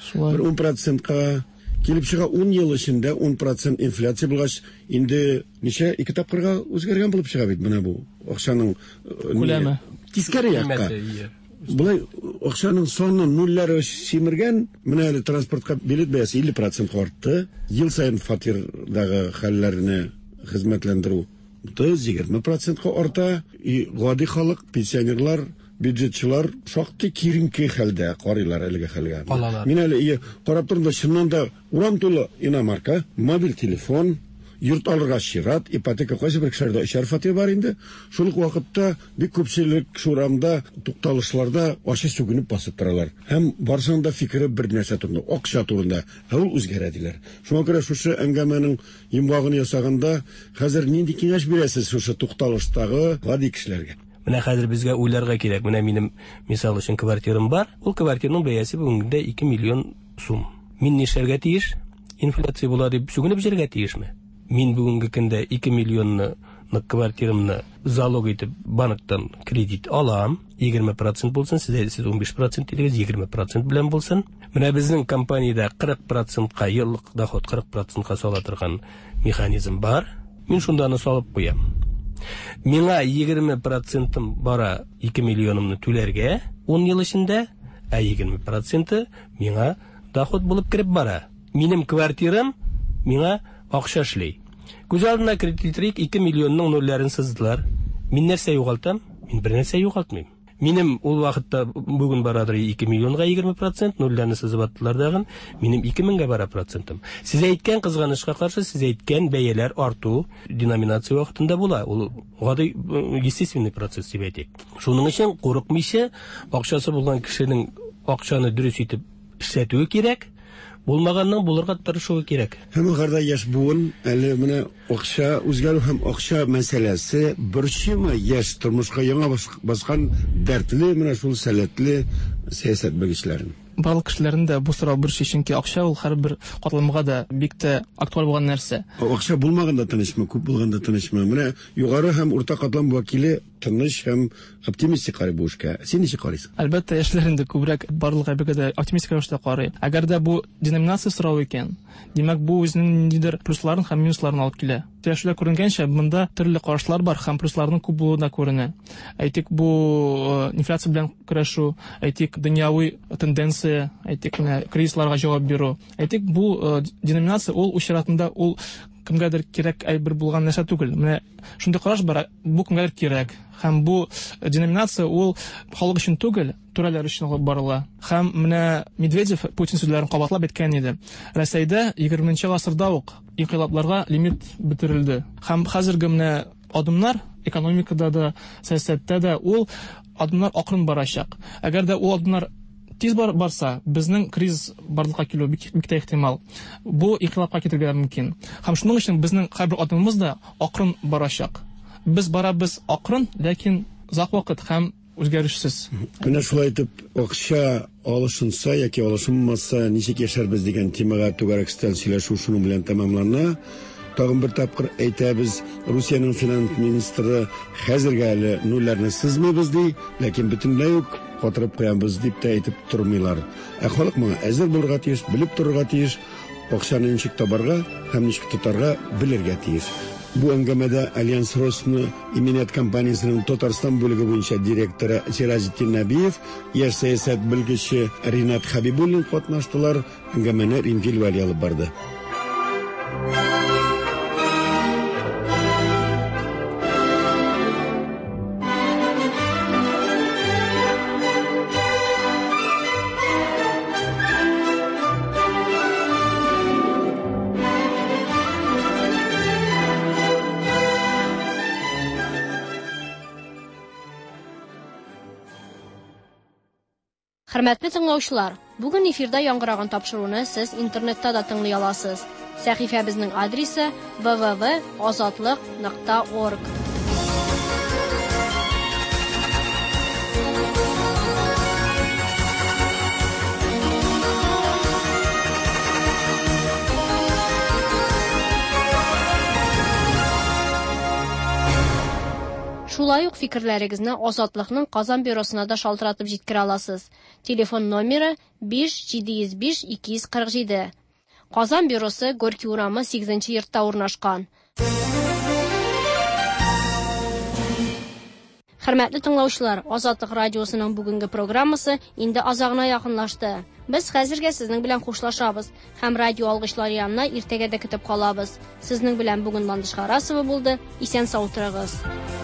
10%ка килеп чыга 10 ел эчендә 10% инфляция булгач, инде ничә 2 тапкырга үзгәргән булып чыга бит менә бу акчаның күләме. Тискәре якка. Булай акчаның соны нуллары симергән, менә әле транспортка билет бәясе 50% артты. Ел саен фатирдагы хәлләрне хезмәтләндерү 20% арта, гади халык, пенсионерлар бюджетчылар шактый киринки хәлдә карыйлар әлеге хәлгә. Алалар. Мин әле карап торам да чыннан да урам тулы иномарка, мобиль телефон, йорт алырга чират, ипотека кайсы бер кешеләрдә 3 фатир бар инде. Шул ук вакытта бик күпчелек шурамда, тукталышларда ачы сүгенеп басып торалар. Һәм барсында фикере бер нәрсә турында, акча турында. Ул үзгәрәдиләр. Шуңа күрә шушы әңгәмәнең йомгагын ясаганда, хәзер нинди киңәш бирәсез шушы тукталыштагы гади кешеләргә? Менә хәзер безгә уйларга кирәк. Менә минем мисал өчен квартирам бар. Ул квартираның бәясе бүгенгә 2 миллион сум. Мин нишләргә тиеш? Инфляция була дип сүгенеп җиргә тиешме? Мин бүгенге көндә 2 миллионны квартирамны залог итеп банктан кредит алам. 20% булсын, сез 15% дигез 20% белән булсын. Менә безнең компаниядә 40%ка еллык доход 40%ка сала торган механизм бар. Мин шунданы салып куям. Миңа 20% бара 2 миллионымны түләргә 10 ел эчендә, 20% миңа доход булып кирип бара. Минем квартирам миңа акча эшләй. Күз алдына кредитрик 2 миллионның нулларын сыздылар. Мин нәрсә югалтам? Мин бер нәрсә югалтмыйм. Минем ул вакытта бүген барадыр 2 миллионга 20%, нулларны сызып аттылар дагы, минем 2000-га бара процентым. Сез әйткән кызганычка каршы, сез әйткән бәяләр арту деноминация вакытында була. Ул гади естественный процесс дип әйтик. Шуның өчен курыкмыйча, акчасы булган кешенең акчаны дөрес итеп эшләтүе кирәк. Булмаганның булырга тырышуы кирәк. Һәм аларда яшь буын, әле менә акча үзгәрү һәм акча мәсьәләсе борчымы яшь тормышка яңа баскан дәртле менә шул сәләтле сәясәт белгечләрен. Барлык кешеләрнең дә бу сорау бер чөнки акча ул һәрбер катламга да бик тә актуаль булган нәрсә. Акча булмаганда тынычмы, күп булганда тынычмы? Менә югары һәм урта катлам вәкиле тыныч һәм оптимистик карый бу эшкә. Син ничек карыйсың? Әлбәттә, яшьләрендә күбрәк барлыгы бигә дә оптимистик рәвештә карый. Әгәр дә бу деноминация сорау икән, димәк бу үзенең ниндидер плюсларын һәм минусларын алып килә. Яшьләр күренгәнчә, монда төрле карашлар бар һәм плюсларның күп булуы да күренә. Әйтик, бу инфляция белән көрәшү, әйтик, дөньяви тенденция, әйтик, кризисларга җавап бирү. Әйтик, бу деноминация ул учратында ул кемгәдер кирәк әйбер булган нәрсә түгел. Менә шундый караш бар, бу кемгәдер кирәк. Һәм бу деноминация ул халык өчен түгел, түрәләр өчен алып барыла. Һәм менә Медведев Путин сүзләрен кабатлап әйткән иде. Рәсәйдә 20-нче гасырда ук инкыйлабларга лимит бетерелде. Һәм хәзерге менә адымнар экономикада да, сәясәттә дә ул адымнар акрын барачак. Әгәр дә ул адымнар тиз барса, безнең кризис барлыкка килү бик тә ихтимал. Бу инкыйлабка китергә мөмкин. Һәм шуның өчен безнең һәрбер адымыбыз да акрын барачак. Без барабыз акрын, ләкин озак вакыт һәм үзгәрешсез. Менә шулай итеп, акча алышынса яки алышынмаса, ничек яшәрбез дигән темага түгәрәк стәл сөйләшү шуның белән тәмамлана. Тагын бер тапкыр әйтәбез, Русиянең финанс министры хәзергә әле нулларны сызмыйбыз ди, ләкин бөтенләй үк катырып куябыз дип тә әйтеп тормыйлар. Халык моңа әзер булырга тиеш, белеп торырга тиеш, акчаны ничек табарга һәм ничек тотарга белергә тиеш. Бу әңгәмәдә Альянс Росны иминат компаниясының Татарстан бүлеге буенча директоры Сиражетдин Набиев, яшь сәясәт белгече Ринат Хабибуллин катнаштылар. Әңгәмәне Рингил Вали алып барды. Хөрмәтле тыңлаучылар, бүген эфирда яңгыраган тапшыруны сез интернетта да тыңлый аласыз. Сәхифәбезнең адресы www.azatlyk.org. Шулай ук фикерләрегезне Азатлыкның Казан бюросына да шалтыратып җиткерә аласыз. Телефон номеры 577247. Казан бюросы Горький урамы 8-нче йортта урнашкан. Хөрмәтле тыңлаучылар, Азатлык радиосының бүгенге программасы инде азагына якынлашты. Без хәзергә сезнең белән хушлашабыз һәм радио алгычлары янына иртәгә дә көтеп калабыз. Сезнең белән бүген Ландыш Харасова булды. Исән сау торыгыз.